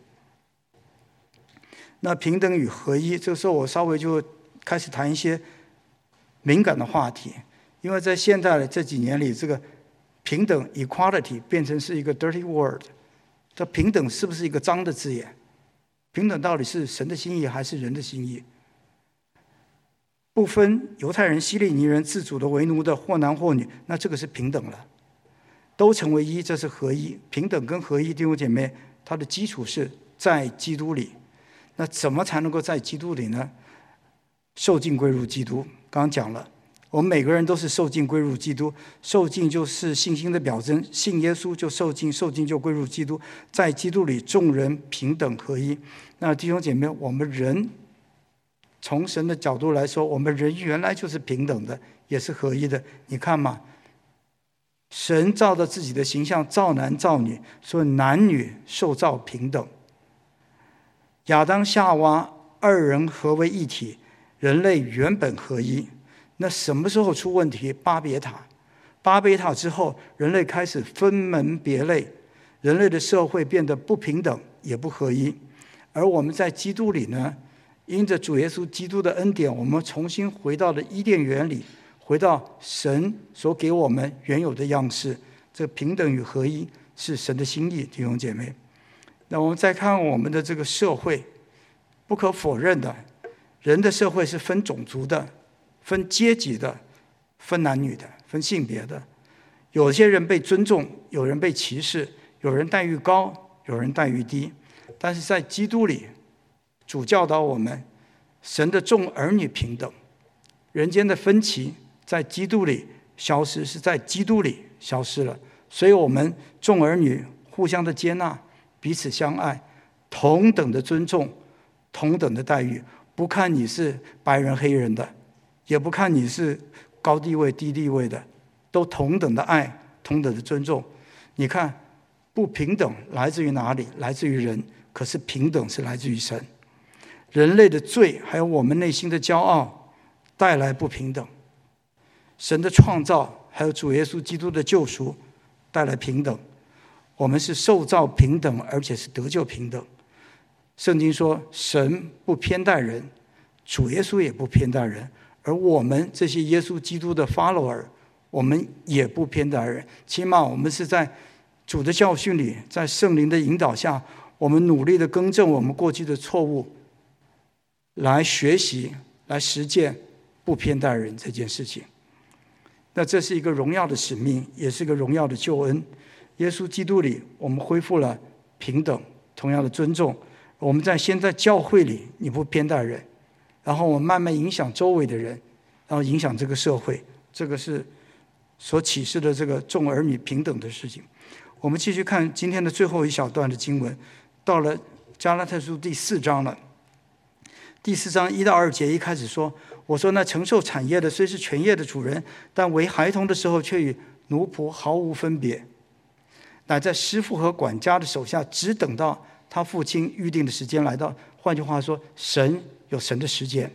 那平等与合一，这个时候我稍微就开始谈一些敏感的话题，因为在现在的这几年里，这个平等 equality 变成是一个 dirty word。这平等是不是一个脏的字眼？平等到底是神的心意还是人的心意？不分犹太人、希利尼人、自主的、为奴的，或男或女，那这个是平等了，都成为一，这是合一。平等跟合一，弟兄姐妹，它的基础是在基督里。那怎么才能够在基督里呢？受尽归入基督。刚刚讲了，我们每个人都是受尽归入基督。受尽就是信心的表征，信耶稣就受尽，受尽就归入基督。在基督里，众人平等合一。那弟兄姐妹，我们人从神的角度来说，我们人原来就是平等的，也是合一的。你看嘛，神照着自己的形象造男造女，所以男女受造平等。亚当夏娃二人合为一体，人类原本合一。那什么时候出问题？巴别塔。巴别塔之后，人类开始分门别类，人类的社会变得不平等，也不合一。而我们在基督里呢，因着主耶稣基督的恩典，我们重新回到了伊甸园里，回到神所给我们原有的样式。这平等与合一是神的心意，弟兄姐妹。那我们再看我们的这个社会，不可否认的，人的社会是分种族的，分阶级的，分男女的，分性别的。有些人被尊重，有人被歧视，有人待遇高，有人待遇低。但是在基督里，主教导我们，神的众儿女平等，人间的分歧在基督里消失，是在基督里消失了。所以我们众儿女互相的接纳，彼此相爱，同等的尊重，同等的待遇，不看你是白人黑人的，也不看你是高地位低地位的，都同等的爱，同等的尊重。你看，不平等来自于哪里？来自于人，可是平等是来自于神。人类的罪还有我们内心的骄傲带来不平等，神的创造还有主耶稣基督的救赎带来平等。我们是受造平等，而且是得救平等。圣经说神不偏待人，主耶稣也不偏待人，而我们这些耶稣基督的 follower， 我们也不偏待人。起码我们是在主的教训里，在圣灵的引导下，我们努力的更正我们过去的错误，来学习，来实践不偏待人这件事情。那这是一个荣耀的使命，也是一个荣耀的救恩。耶稣基督里，我们恢复了平等，同样的尊重。我们在现在教会里，你不偏待人，然后我们慢慢影响周围的人，然后影响这个社会，这个是所启示的这个众儿女平等的事情。我们继续看今天的最后一小段的经文，到了加拉太书第四章了。第四章一到二节一开始说，我说那承受产业的虽是全业的主人，但为孩童的时候却与奴仆毫无分别，乃在师傅和管家的手下，只等到他父亲预定的时间来到。换句话说，神有神的时间。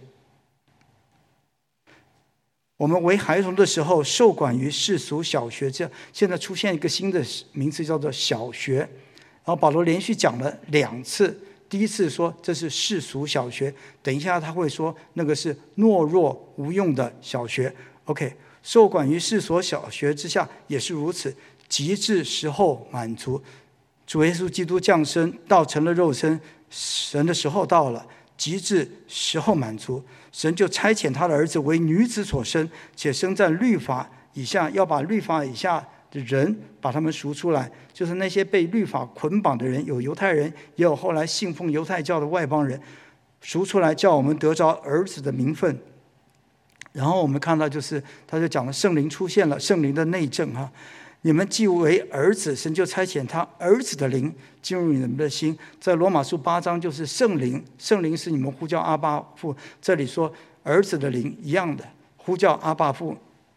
我们为孩童的时候受管于世俗小学，这现在出现一个新的名词叫做小学。然后保罗连续讲了两次，第一次说这是世俗小学，等一下他会说那个是懦弱无用的小学。 OK， 受管于世俗小学之下也是如此，极致时候满足。主耶稣基督降生道成了肉身，神的时候到了，极致时候满足，神就差遣他的儿子为女子所生，且生在律法以下，要把律法以下的人把他们赎出来，就是那些被律法捆绑的人，有犹太人，也有后来信奉犹太教的外邦人，赎出来，叫我们得着儿子的名分。然后我们看到就是他就讲了圣灵出现了，圣灵的内证哈，你们既为儿子，神就差遣他儿子的灵进入你们的心。在罗马书八章就是圣灵，圣灵是你们呼叫阿爸父，这里说儿子的灵一样的呼叫阿爸父。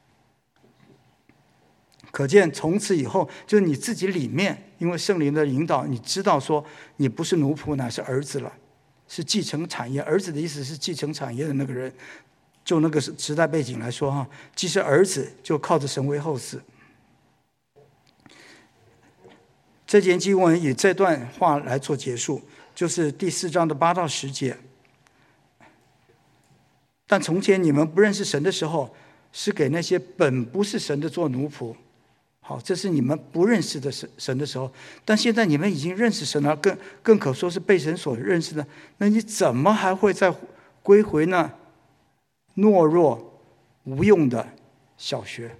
可见从此以后就是你自己里面因为圣灵的引导，你知道说你不是奴仆，乃是儿子了，是继承产业。儿子的意思是继承产业的那个人，就那个时代背景来说哈，既是儿子就靠着神为后嗣。 这节经文以这段话来做结束，就是第四章的八到十节。但从前你们不认识神的时候，是给那些本不是神的做奴仆。好，这是你们不认识的神神的时候。但现在你们已经认识神了，更更可说是被神所认识的。那你怎么还会再归回那懦弱无用的小学？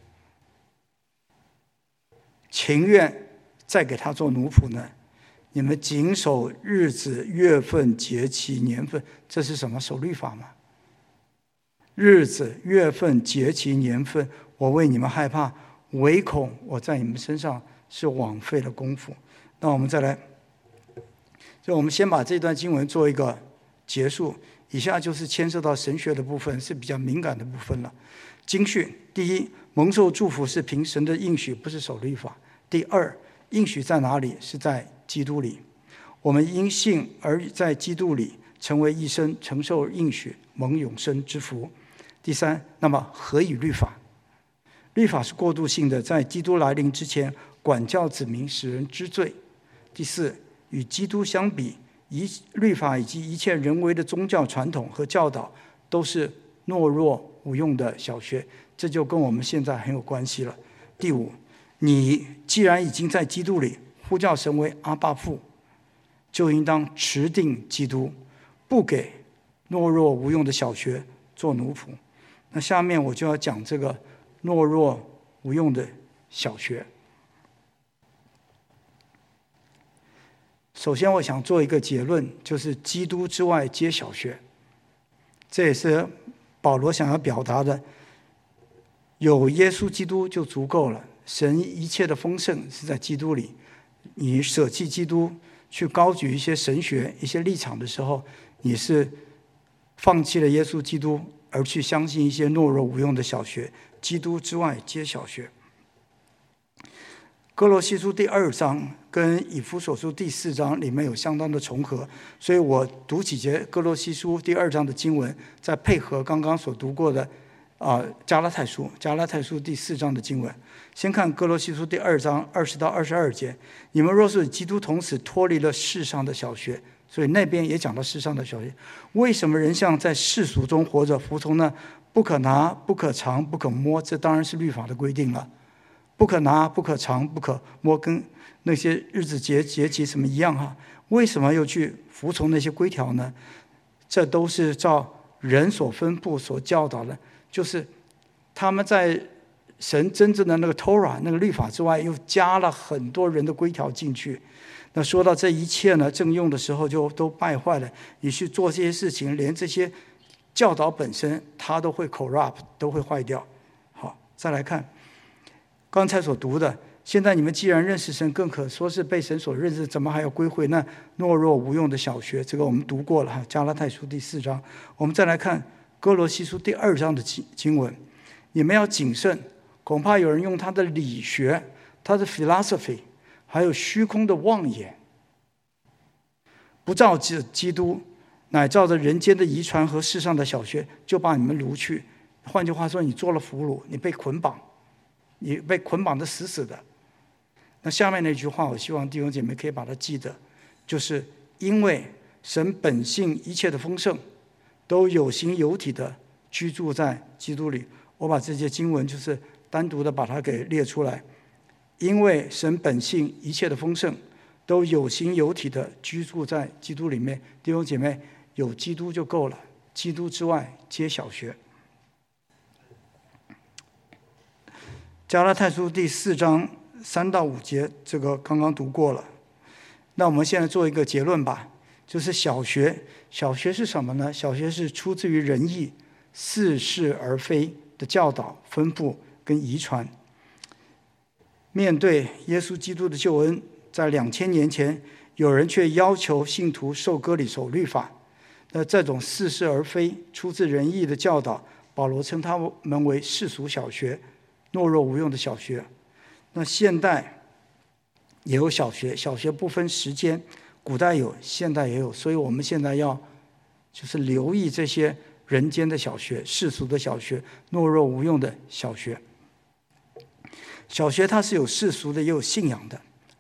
情愿再给他做奴仆呢？你们谨守日子、月份、节期、年份，这是什么？守律法吗？日子、月份、节期、年份，我为你们害怕，唯恐我在你们身上是枉费了功夫。那我们再来，就我们先把这段经文做一个结束。以下就是牵涉到神学的部分，是比较敏感的部分了。经训：第一，蒙受祝福是凭神的应许，不是守律法。第二，应许在哪里？是在基督里。我们因信而在基督里成为一生，承受应许，蒙永生之福。第三，那么何以律法？律法是过渡性的，在基督来临之前，管教子民，使人知罪。第四，与基督相比，一律法以及一切人为的宗教传统和教导，都是懦弱无用的小学。这就跟我们现在很有关系了。第五，你既然已经在基督里，呼叫神为阿爸父，就应当持定基督，不给懦弱无用的小学做奴仆。那下面我就要讲这个懦弱无用的小学。首先我想做一个结论，就是基督之外皆小学。这也是保罗想要表达的，有耶稣基督就足够了。神一切的丰盛是在基督里，你舍弃基督去高举一些神学一些立场的时候，你是放弃了耶稣基督，而去相信一些懦弱无用的小学。基督之外皆小学。哥罗西书第二章跟以弗所书第四章里面有相当的重合，所以我读几节哥罗西书第二章的经文，再配合刚刚所读过的啊、呃、加拉太书加拉太书第四章的经文。先看哥罗西书第二章二十到二十二节：你们若是与基督同死，脱离了世上的小学。所以那边也讲到世上的小学。为什么人像在世俗中活着，服从呢？不可拿，不可尝，不可摸，这当然是律法的规定了。不可拿，不可尝，不可摸，跟那些日子节节期什么一样哈？为什么又去服从那些规条呢？这都是照人所吩咐、所教导的，就是他们在神真正的那个 Torah 那个律法之外，又加了很多人的规条进去。那说到这一切呢，正用的时候就都败坏了。你去做这些事情，连这些教导本身，它都会 corrupt， 都会坏掉。好，再来看刚才所读的。现在你们既然认识神，更可说是被神所认识，怎么还要归回那懦弱无用的小学？这个我们读过了哈，加拉太书第四章。我们再来看哥罗西书第二章的经文。你们要谨慎，恐怕有人用他的理学、他的 philosophy， 还有虚空的妄言，不照着基督，乃照着人间的遗传和世上的小学，就把你们掳去。换句话说，你做了俘虏，你被捆绑，你被捆绑得死死的。那下面那句话，我希望弟兄姐妹可以把它记得，就是因为神本性一切的丰盛，都有形有体的居住在基督里。我把这些经文就是单独的把它给列出来。因为神本性一切的丰盛，都有形有体的居住在基督里面。弟兄姐妹，有基督就够了，基督之外皆小学。加拉太书第四章三到五节，这个刚刚读过了。那我们现在做一个结论吧，就是小学，小学是什么呢？小学是出自于仁义、似是而非的教导、吩咐跟遗传。面对耶稣基督的救恩，在两千年前，有人却要求信徒受割礼、守律法。那这种似是而非、出自仁义的教导，保罗称他们为世俗小学，懦弱无用的小学。那现代也有小学，小学不分时间，古代有，现代也有，所以我们现在要就是留意这些人间的小学、世俗的小学、懦弱无用的小学。小学它是有世俗的，也有信仰的。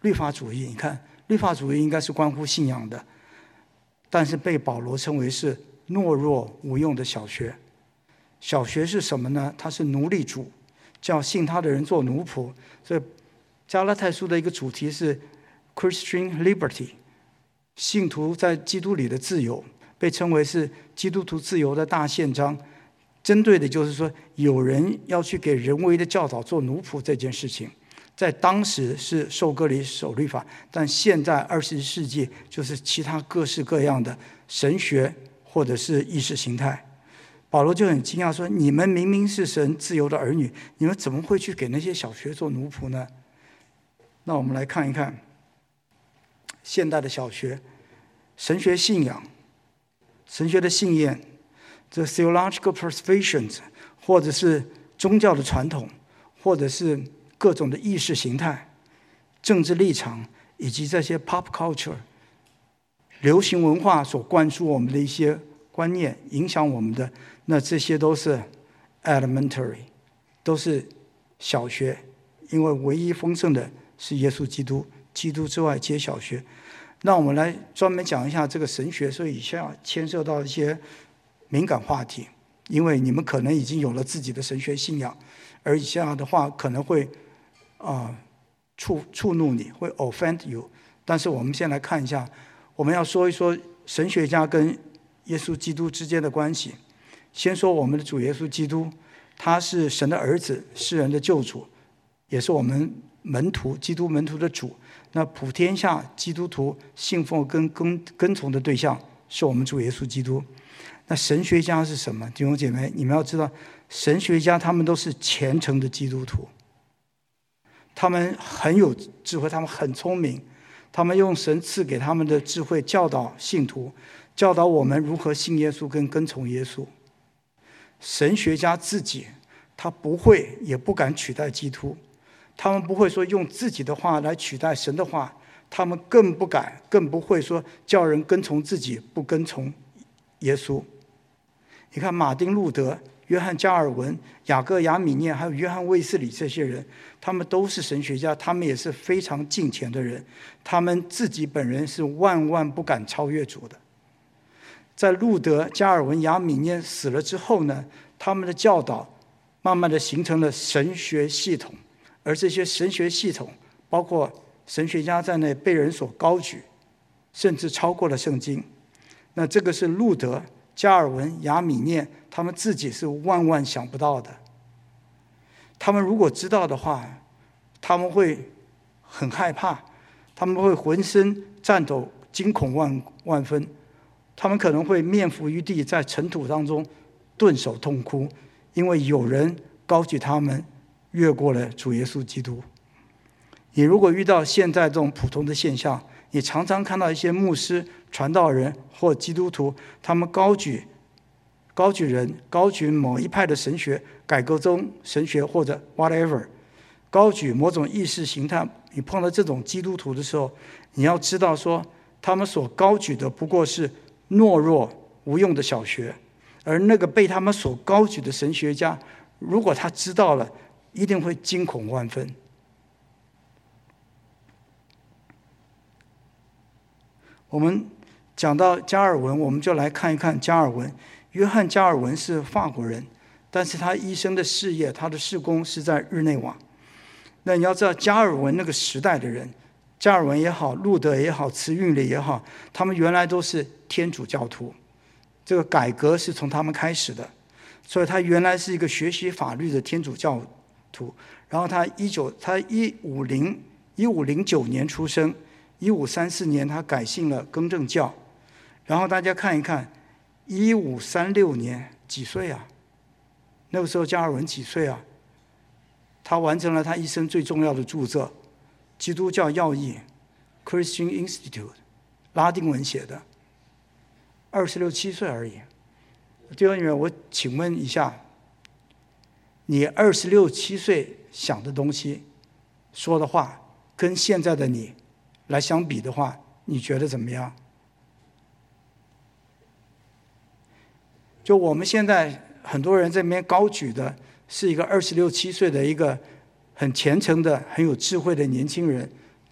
律法主义，你看律法主义应该是关乎信仰的，但是被保罗称为是懦弱无用的小学。小学是什么呢？它是奴隶主，叫信他的人做奴仆。所以加拉太书的一个主题是 Christian Liberty， 信徒在基督里的自由，被称为是基督徒自由的大宪章。针对的就是说，有人要去给人为的教导做奴仆这件事情，在当时是受割礼守律法，但现在二十一世纪就是其他各式各样的神学或者是意识形态。保罗就很惊讶说，你们明明是神自由的儿女，你们怎么会去给那些小学做奴仆呢？那我们来看一看现代的小学，神学信仰，神学的信念，这 theological persuasions， 或者是宗教的传统，或者是各种的意识形态、政治立场，以及这些 pop culture 流行文化所灌输我们的一些观念，影响我们的，那这些都是 elementary， 都是小学，因为唯一丰盛的是耶稣基督，基督之外皆小学。那我们来专门讲一下这个神学，所以以下牵涉到一些敏感话题，因为你们可能已经有了自己的神学信仰，而以下的话可能会啊、呃、触触怒你，会 offend you。但是我们先来看一下，我们要说一说神学家跟耶稣基督之间的关系。先说我们的主耶稣基督，他是神的儿子，世人的救主，也是我们门徒基督门徒的主。那普天下基督徒信奉跟跟跟从的对象是我们主耶稣基督。那神学家是什么？弟兄姐妹，你们要知道，神学家他们都是虔诚的基督徒，他们很有智慧，他们很聪明，他们用神赐给他们的智慧教导信徒，教导我们如何信耶稣跟跟从耶稣。神学家自己他不会也不敢取代基督，他们不会说用自己的话来取代神的话，他们更不敢更不会说叫人跟从自己不跟从耶稣。你看马丁路德、约翰加尔文、雅各亚米念还有约翰卫斯理这些人，他们都是神学家，他们也是非常敬虔的人，他们自己本人是万万不敢超越主的。在路德、加尔文、亚米念死了之后呢，他们的教导慢慢的形成了神学系统，而这些神学系统包括神学家在内被人所高举，甚至超过了圣经。那这个是路德、加尔文、亚米念他们自己是万万想不到的。他们如果知道的话，他们会很害怕，他们会浑身颤抖，惊恐万万分，他们可能会面伏于地，在尘土当中顿首痛哭，因为有人高举他们越过了主耶稣基督。你如果遇到现在这种普通的现象，你常常看到一些牧师、传道人或基督徒，他们高举高举人，高举某一派的神学，改革宗神学或者 whatever， 高举某种意识形态。你碰到这种基督徒的时候，你要知道说，他们所高举的不过是懦弱无用的小学，而那个被他们所高举的神学家，如果他知道了，一定会惊恐万分。我们讲到加尔文，我们就来看一看加尔文。约翰加尔文是法国人，但是他一生的事业，他的事工是在日内瓦。那你要知道，加尔文那个时代的人，加尔文也好，路德也好，慈运理也好，他们原来都是天主教徒，这个改革是从他们开始的，所以他原来是一个学习法律的天主教徒。然后他一九他一五零一五零九年出生。一五三四年他改信了更正教，然后大家看一看，一五三六年几岁啊？那个时候加尔文几岁啊？他完成了他一生最重要的著作《基督教要义》 （Christian Institute）， 拉丁文写的，二十六七岁而已。弟兄姊妹，我请问一下，你二十六七岁想的东西、说的话，跟现在的你来相比的话，你觉得怎么样？就我们现在很多人这边高举的是一个二十六七岁的一个很虔诚的、很有智慧的年轻人，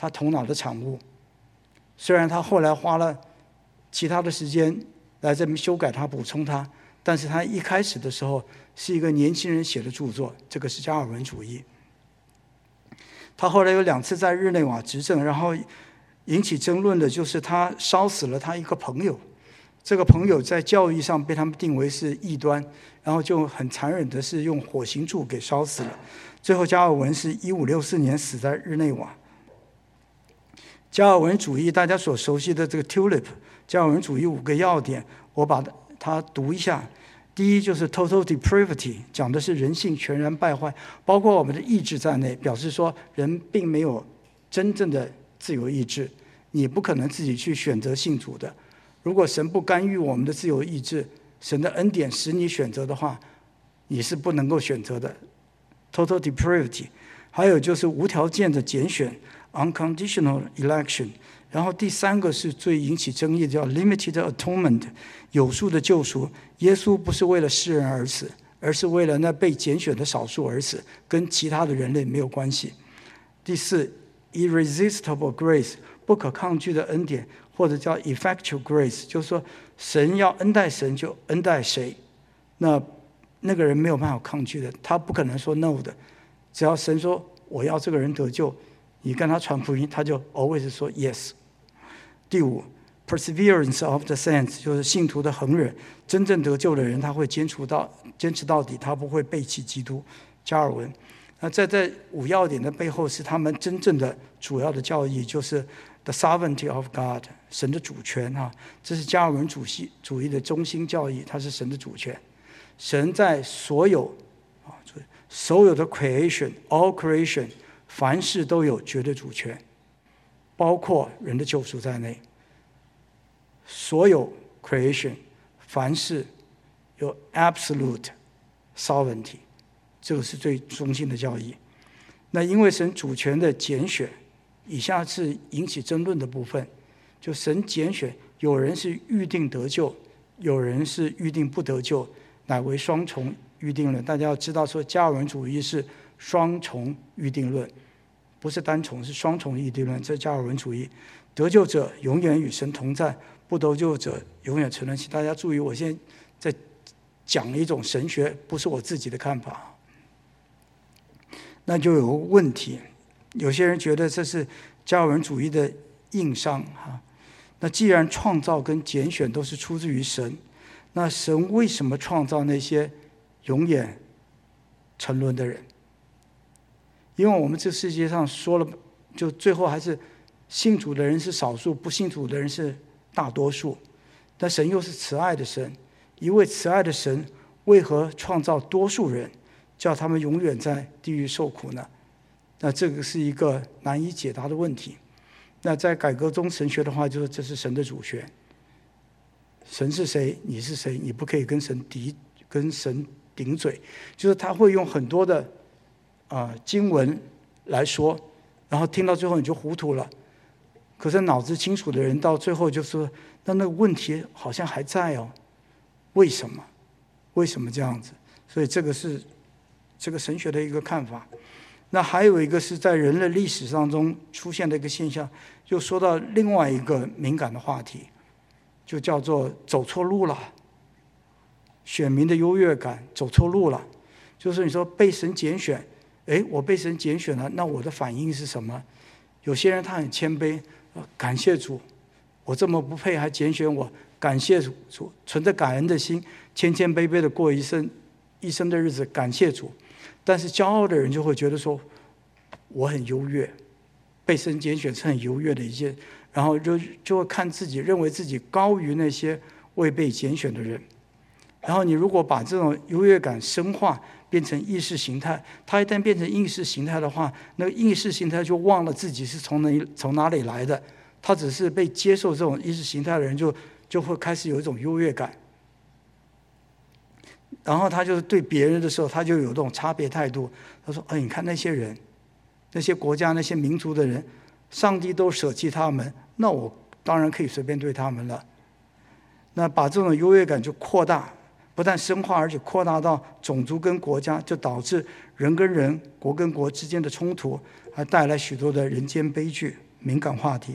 他头脑的产物。虽然他后来花了其他的时间来这边修改它、补充它，但是他一开始的时候是一个年轻人写的著作，这个是加尔文主义。他后来有两次在日内瓦执政，然后引起争论的就是他烧死了他一个朋友，这个朋友在教义上被他们定为是异端，然后就很残忍的是用火刑柱给烧死了。最后加尔文是一五六四年死在日内瓦。加尔文主义大家所熟悉的这个 Tulip 加尔文主义五个要点，我把它读一下。第一就是 total depravity， 讲的是人性全然败坏，包括我们的意志在内，表示说人并没有真正的自由意志，你不可能自己去选择信主的。如果神不干预我们的自由意志，神的恩典使你选择的话，你是不能够选择的。total depravity。 还有就是无条件的拣选 unconditional election。 然后第三个是最引起争议的，叫 limited atonement， 有数的救赎。耶稣不是为了世人而死，而是为了那被拣选的少数而死，跟其他的人类没有关系。第四 irresistible grace， 不可抗拒的恩典，或者叫 effectual grace， 就是说神要恩待神就恩待谁，那那个人没有办法抗拒的，他不可能说 no 的。只要神说我要这个人得救，你跟他传福音，他就 always 说 yes。第五 perseverance of the saints， 就是信徒的恒忍，真正得救的人他会坚持到坚持到底，他不会背弃基督。加尔文。那在这五要点的背后是他们真正的主要的教义，就是 the sovereignty of God， 神的主权哈，这是加尔文主义主义的中心教义，它是神的主权。神在所有啊，所有的 creation all creation， 凡事都有绝对主权，包括人的救赎在内。所有 creation 凡事有 absolute sovereignty， 这个是最中心的教义。那因为神主权的拣选，以下是引起争论的部分，就神拣选，有人是预定得救，有人是预定不得救，乃为双重预定论。大家要知道说加尔文主义是双重预定论，不是单重，是双重预定论，这是加尔文主义。得救者永远与神同在，不得救者永远沉沦其。大家注意，我现在在讲一种神学，不是我自己的看法。那就有个问题，有些人觉得这是加尔文主义的硬伤哈。那既然创造跟拣选都是出自于神，那神为什么创造那些永远沉沦的人？因为我们这世界上说了，就最后还是信主的人是少数，不信主的人是大多数。但神又是慈爱的神，一位慈爱的神为何创造多数人，叫他们永远在地狱受苦呢？那这个是一个难以解答的问题。那在改革中神学的话，就是这是神的主权。神是谁，你是谁，你不可以跟神敌跟神顶嘴。就是他会用很多的啊、呃、经文来说，然后听到最后你就糊涂了。可是脑子清楚的人到最后就说，那那个问题好像还在哦，为什么？为什么这样子？所以这个是这个神学的一个看法。那还有一个是在人类历史当中出现的一个现象，又说到另外一个敏感的话题，就叫做走错路了。选民的优越感走错路了，就是你说被神拣选，诶，我被神拣选了，那我的反应是什么？有些人他很谦卑，感谢主，我这么不配还拣选我，感谢主，存着感恩的心，谦谦卑卑的过一生一生的日子，感谢主。但是骄傲的人就会觉得说，我很优越，被神拣选是很优越的一件，然后就就会看自己，认为自己高于那些未被拣选的人。然后你如果把这种优越感深化，变成意识形态，它一旦变成意识形态的话，那个意识形态就忘了自己是从哪从哪里来的，他只是被接受这种意识形态的人就就会开始有一种优越感。然后他就是对别人的时候，他就有这种差别态度。他说：“哎，你看那些人，那些国家、那些民族的人，上帝都舍弃他们，那我当然可以随便对他们了。”那把这种优越感就扩大，不但深化，而且扩大到种族跟国家，就导致人跟人、国跟国之间的冲突，还带来许多的人间悲剧。 敏感话题。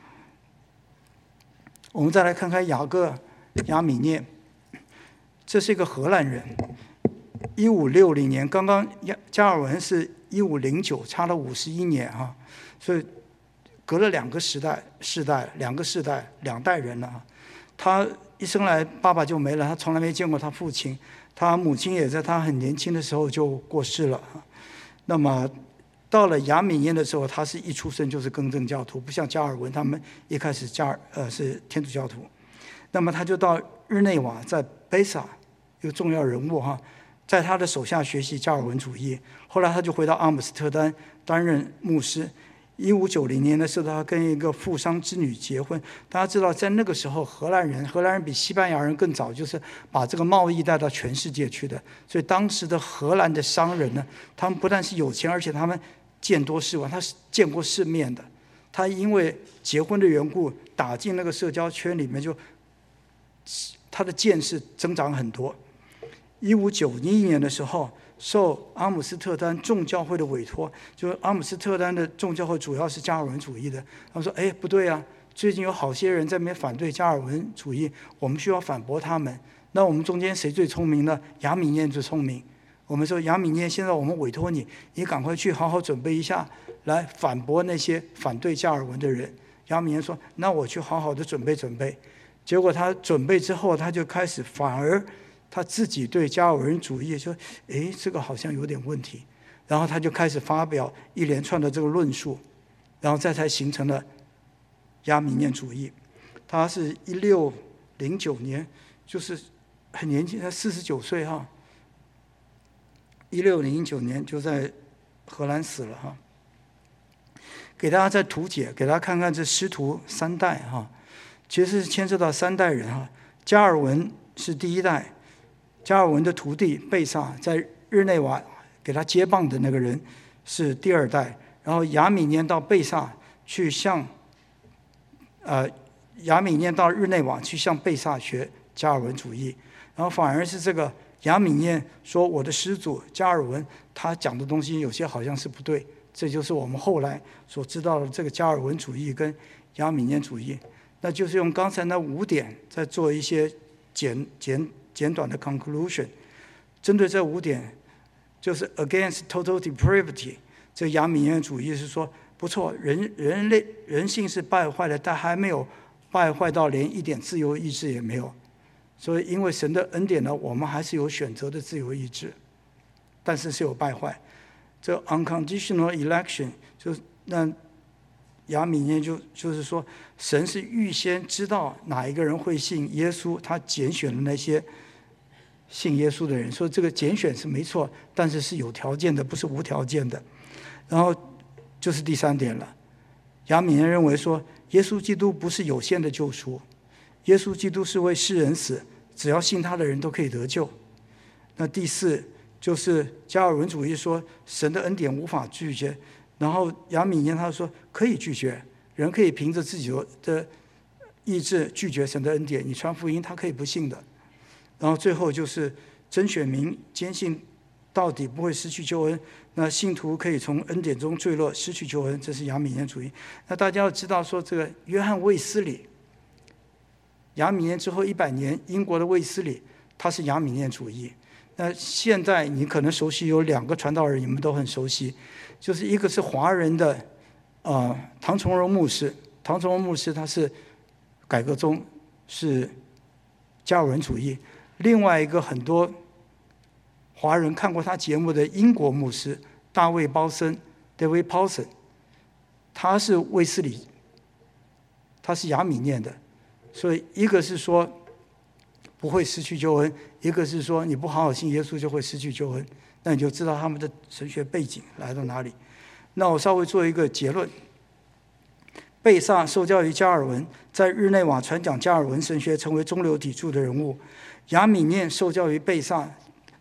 我们再来看看雅各·亚米念，这是一个荷兰人，一五六零年，刚刚加尔文是一五零九，差了五十一年哈，所以隔了两个时代，世代两个世代，两代人了。他一生来爸爸就没了，他从来没见过他父亲，他母亲也在他很年轻的时候就过世了。那么到了亚米念的时候，他是一出生就是更正教徒，不像加尔文他们一开始加尔呃是天主教徒。那么他就到日内瓦，在贝萨一个重要人物哈，在他的手下学习加尔文主义。后来他就回到阿姆斯特丹担任牧师。一五九零年的时候，他跟一个富商之女结婚。大家知道，在那个时候，荷兰人，荷兰人比西班牙人更早，就是把这个贸易带到全世界去的。所以当时的荷兰的商人呢，他们不但是有钱，而且他们见多识广，他是见过世面的。他因为结婚的缘故，打进那个社交圈里面，就他的见识增长很多。一五九一年的时候，受阿姆斯特丹众教会的委托，就是阿姆斯特丹的众教会主要是加尔文主义的。他们说：“哎，不对啊，最近有好些人在那边反对加尔文主义，我们需要反驳他们。那我们中间谁最聪明呢？亚米念最聪明。我们说亚米念，现在我们委托你，你赶快去好好准备一下，来反驳那些反对加尔文的人。”亚米念说：“那我去好好的准备准备。”结果他准备之后，他就开始反而他自己对加尔文主义说：“诶，这个好像有点问题。”然后他就开始发表一连串的这个论述，然后再才形成了亚米念主义。他是一六零九年，就是很年轻，他四十九岁哈。一六零九年就在荷兰死了哈。给大家再图解，给大家看看这师徒三代哈，其实是牵涉到三代人哈。加尔文是第一代，加尔文的徒弟贝萨在日内瓦给他接棒的那个人是第二代，然后亚米念到贝萨去向，呃，亚米念到日内瓦去向贝萨学加尔文主义，然后反而是这个亚米念说我的师祖加尔文他讲的东西有些好像是不对，这就是我们后来所知道的这个加尔文主义跟亚米念主义，那就是用刚才那五点在做一些简简简短的 conclusion。针对这五点，就是 against total depravity， 这亚米念主义是说不错，人人类人性是败坏的，但还没有败坏到连一点自由意志也没有。所以因为神的恩典呢，我们还是有选择的自由意志，但是是有败坏。这 unconditional election 就那亚米念就就是说，神是预先知道哪一个人会信耶稣，他拣选了那些信耶稣的人，说这个拣选是没错，但是是有条件的，不是无条件的。然后就是第三点了，亚米念认为说，耶稣基督不是有限的救赎，耶稣基督是为世人死，只要信他的人都可以得救。那第四就是加尔文主义说神的恩典无法拒绝，然后亚米念他说可以拒绝，人可以凭着自己的意志拒绝神的恩典，你传福音他可以不信的。然后最后就是真选民坚信到底不会失去救恩，那信徒可以从恩典中坠落失去救恩，这是亚米念主义。那大家要知道说，这个约翰卫斯理，亚米念之后一百年，英国的卫斯理他是亚米念主义。那现在你可能熟悉有两个传道人，你们都很熟悉，就是一个是华人的呃唐崇荣牧师，唐崇荣牧师他是改革宗，是加尔文主义。另外一个很多华人看过他节目的英国牧师大卫鲍森 David Paulson， 他是卫斯理，他是亚米念的。所以一个是说不会失去救恩，一个是说你不好好信耶稣就会失去救恩，那你就知道他们的神学背景来到哪里。那我稍微做一个结论，贝萨受教于加尔文，在日内瓦传讲加尔文神学，成为中流砥柱的人物。亚米念受教于贝萨，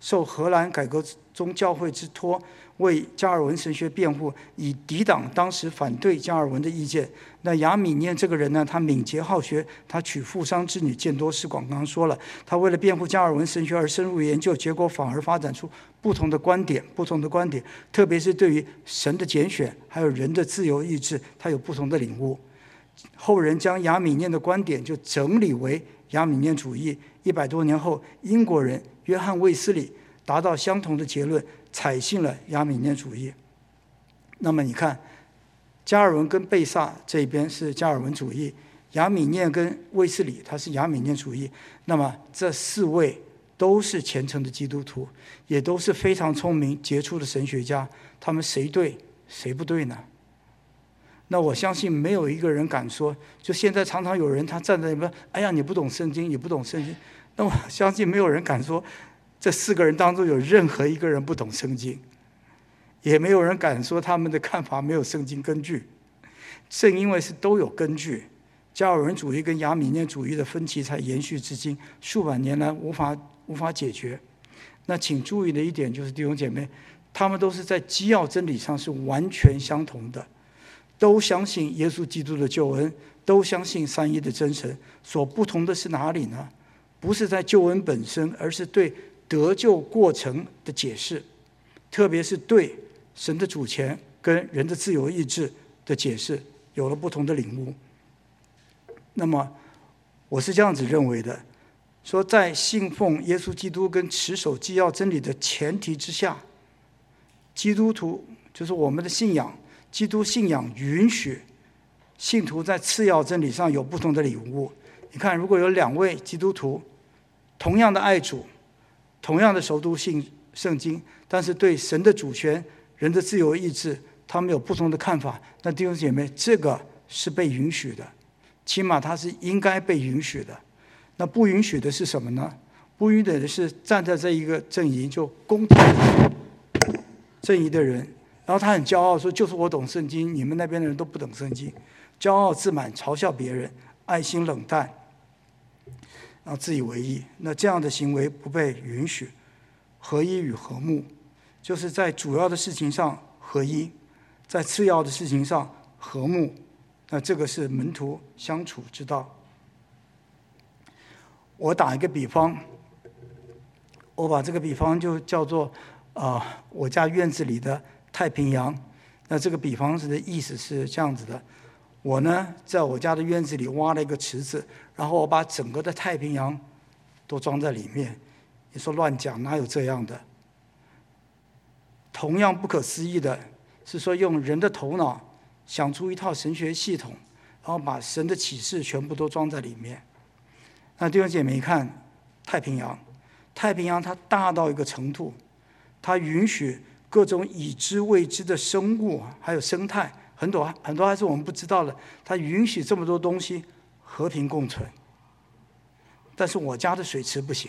受荷兰改革宗教会之托，为加尔文神学辩护，以抵挡当时反对加尔文的意见。那亚米念这个人呢，他敏捷好学，他娶富商之女，见多识广。刚刚说了，他为了辩护加尔文神学而深入研究，结果反而发展出不同的观点，不同的观点，特别是对于神的拣选，还有人的自由意志，他有不同的领悟。后人将亚米念的观点就整理为亚米念主义。一百多年后，英国人约翰卫斯理达到相同的结论，采信了亚米念主义。那么你看，加尔文跟贝萨这一边是加尔文主义，亚米念跟卫斯理他是亚米念主义。那么这四位都是虔诚的基督徒，也都是非常聪明杰出的神学家，他们谁对谁不对呢？那我相信没有一个人敢说，就现在常常有人他站在那边，哎呀，你不懂圣经，你不懂圣经。那我相信没有人敢说，这四个人当中有任何一个人不懂圣经，也没有人敢说他们的看法没有圣经根据。正因为是都有根据，加尔文主义跟亚米念主义的分歧才延续至今，数百年来无法无法解决。那请注意的一点就是，弟兄姐妹，他们都是在基要真理上是完全相同的，都相信耶稣基督的救恩，都相信三一的真神。所不同的是哪里呢？不是在救恩本身，而是对得救过程的解释，特别是对神的主权跟人的自由意志的解释有了不同的领悟。那么我是这样子认为的，说在信奉耶稣基督跟持守基要真理的前提之下，基督徒就是我们的信仰，基督信仰允许信徒在次要真理上有不同的领悟。你看，如果有两位基督徒同样的爱主，同样的熟读信圣经，但是对神的主权、人的自由意志，他们有不同的看法，那弟兄姐妹，这个是被允许的，起码它是应该被允许的。那不允许的是什么呢？不允许的是站在这一个阵营就攻击阵营的人，然后他很骄傲说，就是我懂圣经，你们那边的人都不懂圣经，骄傲自满，嘲笑别人，爱心冷淡，然后自以为意。那这样的行为不被允许。合一与和睦，就是在主要的事情上合一，在次要的事情上和睦。那这个是门徒相处之道。我打一个比方，我把这个比方就叫做啊、呃，我家院子里的太平洋。那这个比方的意思是这样子的：我呢，在我家的院子里挖了一个池子，然后我把整个的太平洋都装在里面。你说乱讲，哪有这样的？同样不可思议的是说，用人的头脑想出一套神学系统，然后把神的启示全部都装在里面。那弟兄姐妹看，太平洋，太平洋它大到一个程度，它允许各种已知未知的生物还有生态，很多很多还是我们不知道的，它允许这么多东西和平共存。但是我家的水池不行。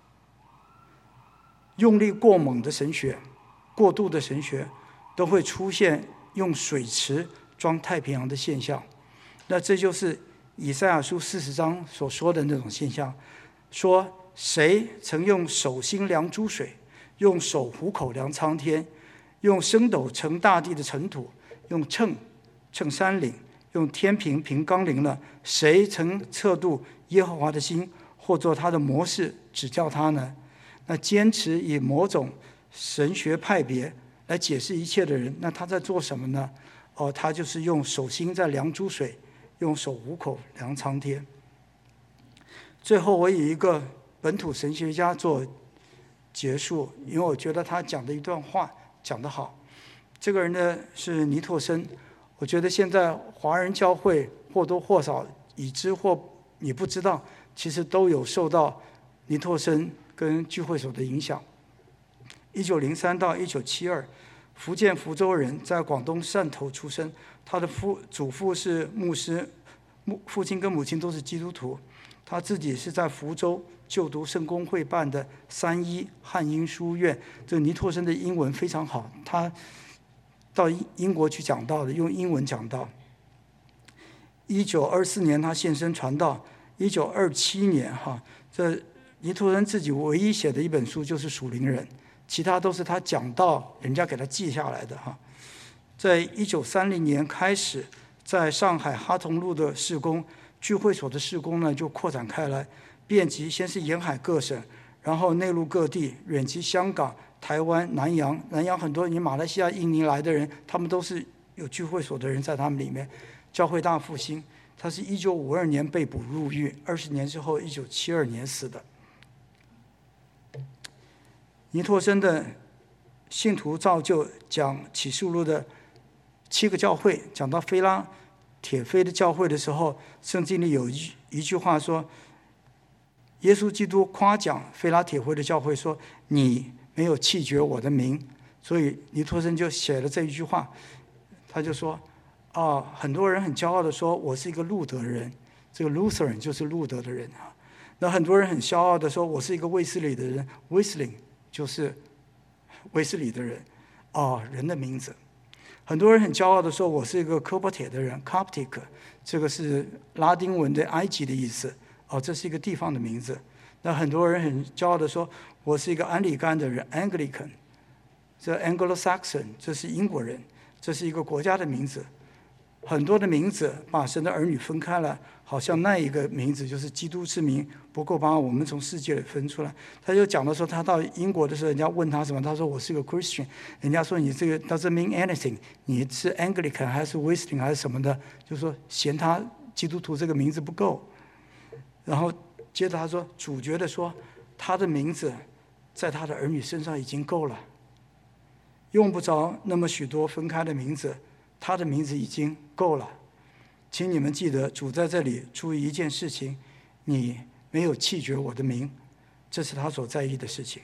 用力过猛的神学，过度的神学，都会出现用水池装太平洋的现象。那这就是以赛亚书四十章所说的那种现象，说谁曾用手心量诸水，用手虎口量苍天，用升斗盛大地的尘土，用秤称山岭，用天平平纲领了？谁曾测度耶和华的心，或做他的模式指教他呢？那坚持以某种神学派别来解释一切的人，那他在做什么呢？哦，他就是用手心在量诸水，用手虎口量苍天。最后，我以一个本土神学家做结束，因为我觉得他讲的一段话讲得好。这个人呢是尼拓生，我觉得现在华人教会或多或少已知或你不知道，其实都有受到尼拓生跟聚会所的影响。一九零三到一九七二，福建福州人，在广东汕头出生。他的父祖父是牧师，父亲跟母亲都是基督徒。他自己是在福州就读圣公会办的三一汉英书院。这尼拓生的英文非常好，他到英国去讲道的，用英文讲道。一九二四年他现身传道。一九二七年哈，这尼托生自己唯一写的一本书就是《属灵人》，其他都是他讲到人家给他记下来的哈。在一九三零年开始，在上海哈同路的事工聚会所的事工呢就扩展开来，遍及先是沿海各省，然后内陆各地，远及香港、台湾、南洋。南洋很多你马来西亚、印尼来的人，他们都是有聚会所的人在他们里面。教会大复兴，他是一九五二年被捕入狱，二十年之后，一九七二年死的。尼托生的信徒造就讲启示录的七个教会，讲到菲拉铁菲的教会的时候，圣经里有一一句话说，耶稣基督夸奖菲拉铁菲的教会说：“你没有弃绝我的名。”所以尼托生就写了这一句话，他就说：“啊，很多人很骄傲的说我是一个路德人，这个 Lutheran 就是路德的人啊。那很多人很骄傲的说我是一个卫斯理的人 ，Wesley 就是卫斯理的人，啊，人的名字。”很多人很骄傲的说我是一个科波铁的人 Coptic， 这个是拉丁文的埃及的意思，哦，这是一个地方的名字。那很多人很骄傲的说我是一个安里干的人 Anglican， 这 Anglo-Saxon 这是英国人，这是一个国家的名字。很多的名字把神的儿女分开了，好像那一个名字就是基督之名不够把我们从世界里分出来。他就讲到说，他到英国的时候，人家问他什么，他说我是个 Christian， 人家说你这个 doesn't mean anything， 你是 Anglican 还是 Wesleyan 还是什么的，就说嫌他基督徒这个名字不够。然后接着他说，主觉得说他的名字在他的儿女身上已经够了，用不着那么许多分开的名字，他的名字已经够了。请你们记得，主在这里注意一件事情，你没有弃绝我的名，这是他所在意的事情。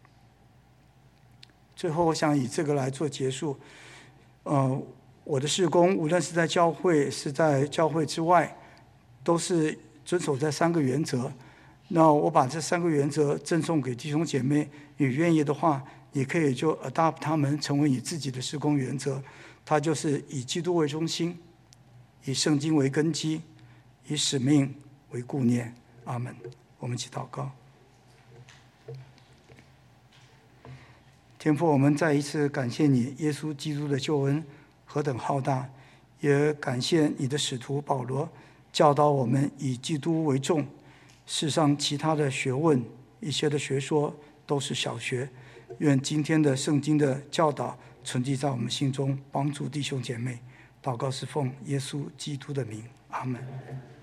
最后我想以这个来做结束。呃，我的事工无论是在教会是在教会之外，都是遵守这三个原则。那我把这三个原则赠送给弟兄姐妹，你愿意的话，你可以就 adopt 他们成为你自己的事工原则。它就是以基督为中心，以圣经为根基，以使命为顾念。阿们。我们一起祷告。天父，我们再一次感谢你，耶稣基督的救恩何等浩大，也感谢你的使徒保罗教导我们以基督为重，世上其他的学问一些的学说都是小学。愿今天的圣经的教导存记在我们心中，帮助弟兄姐妹。祷告是奉耶稣基督的名，阿们。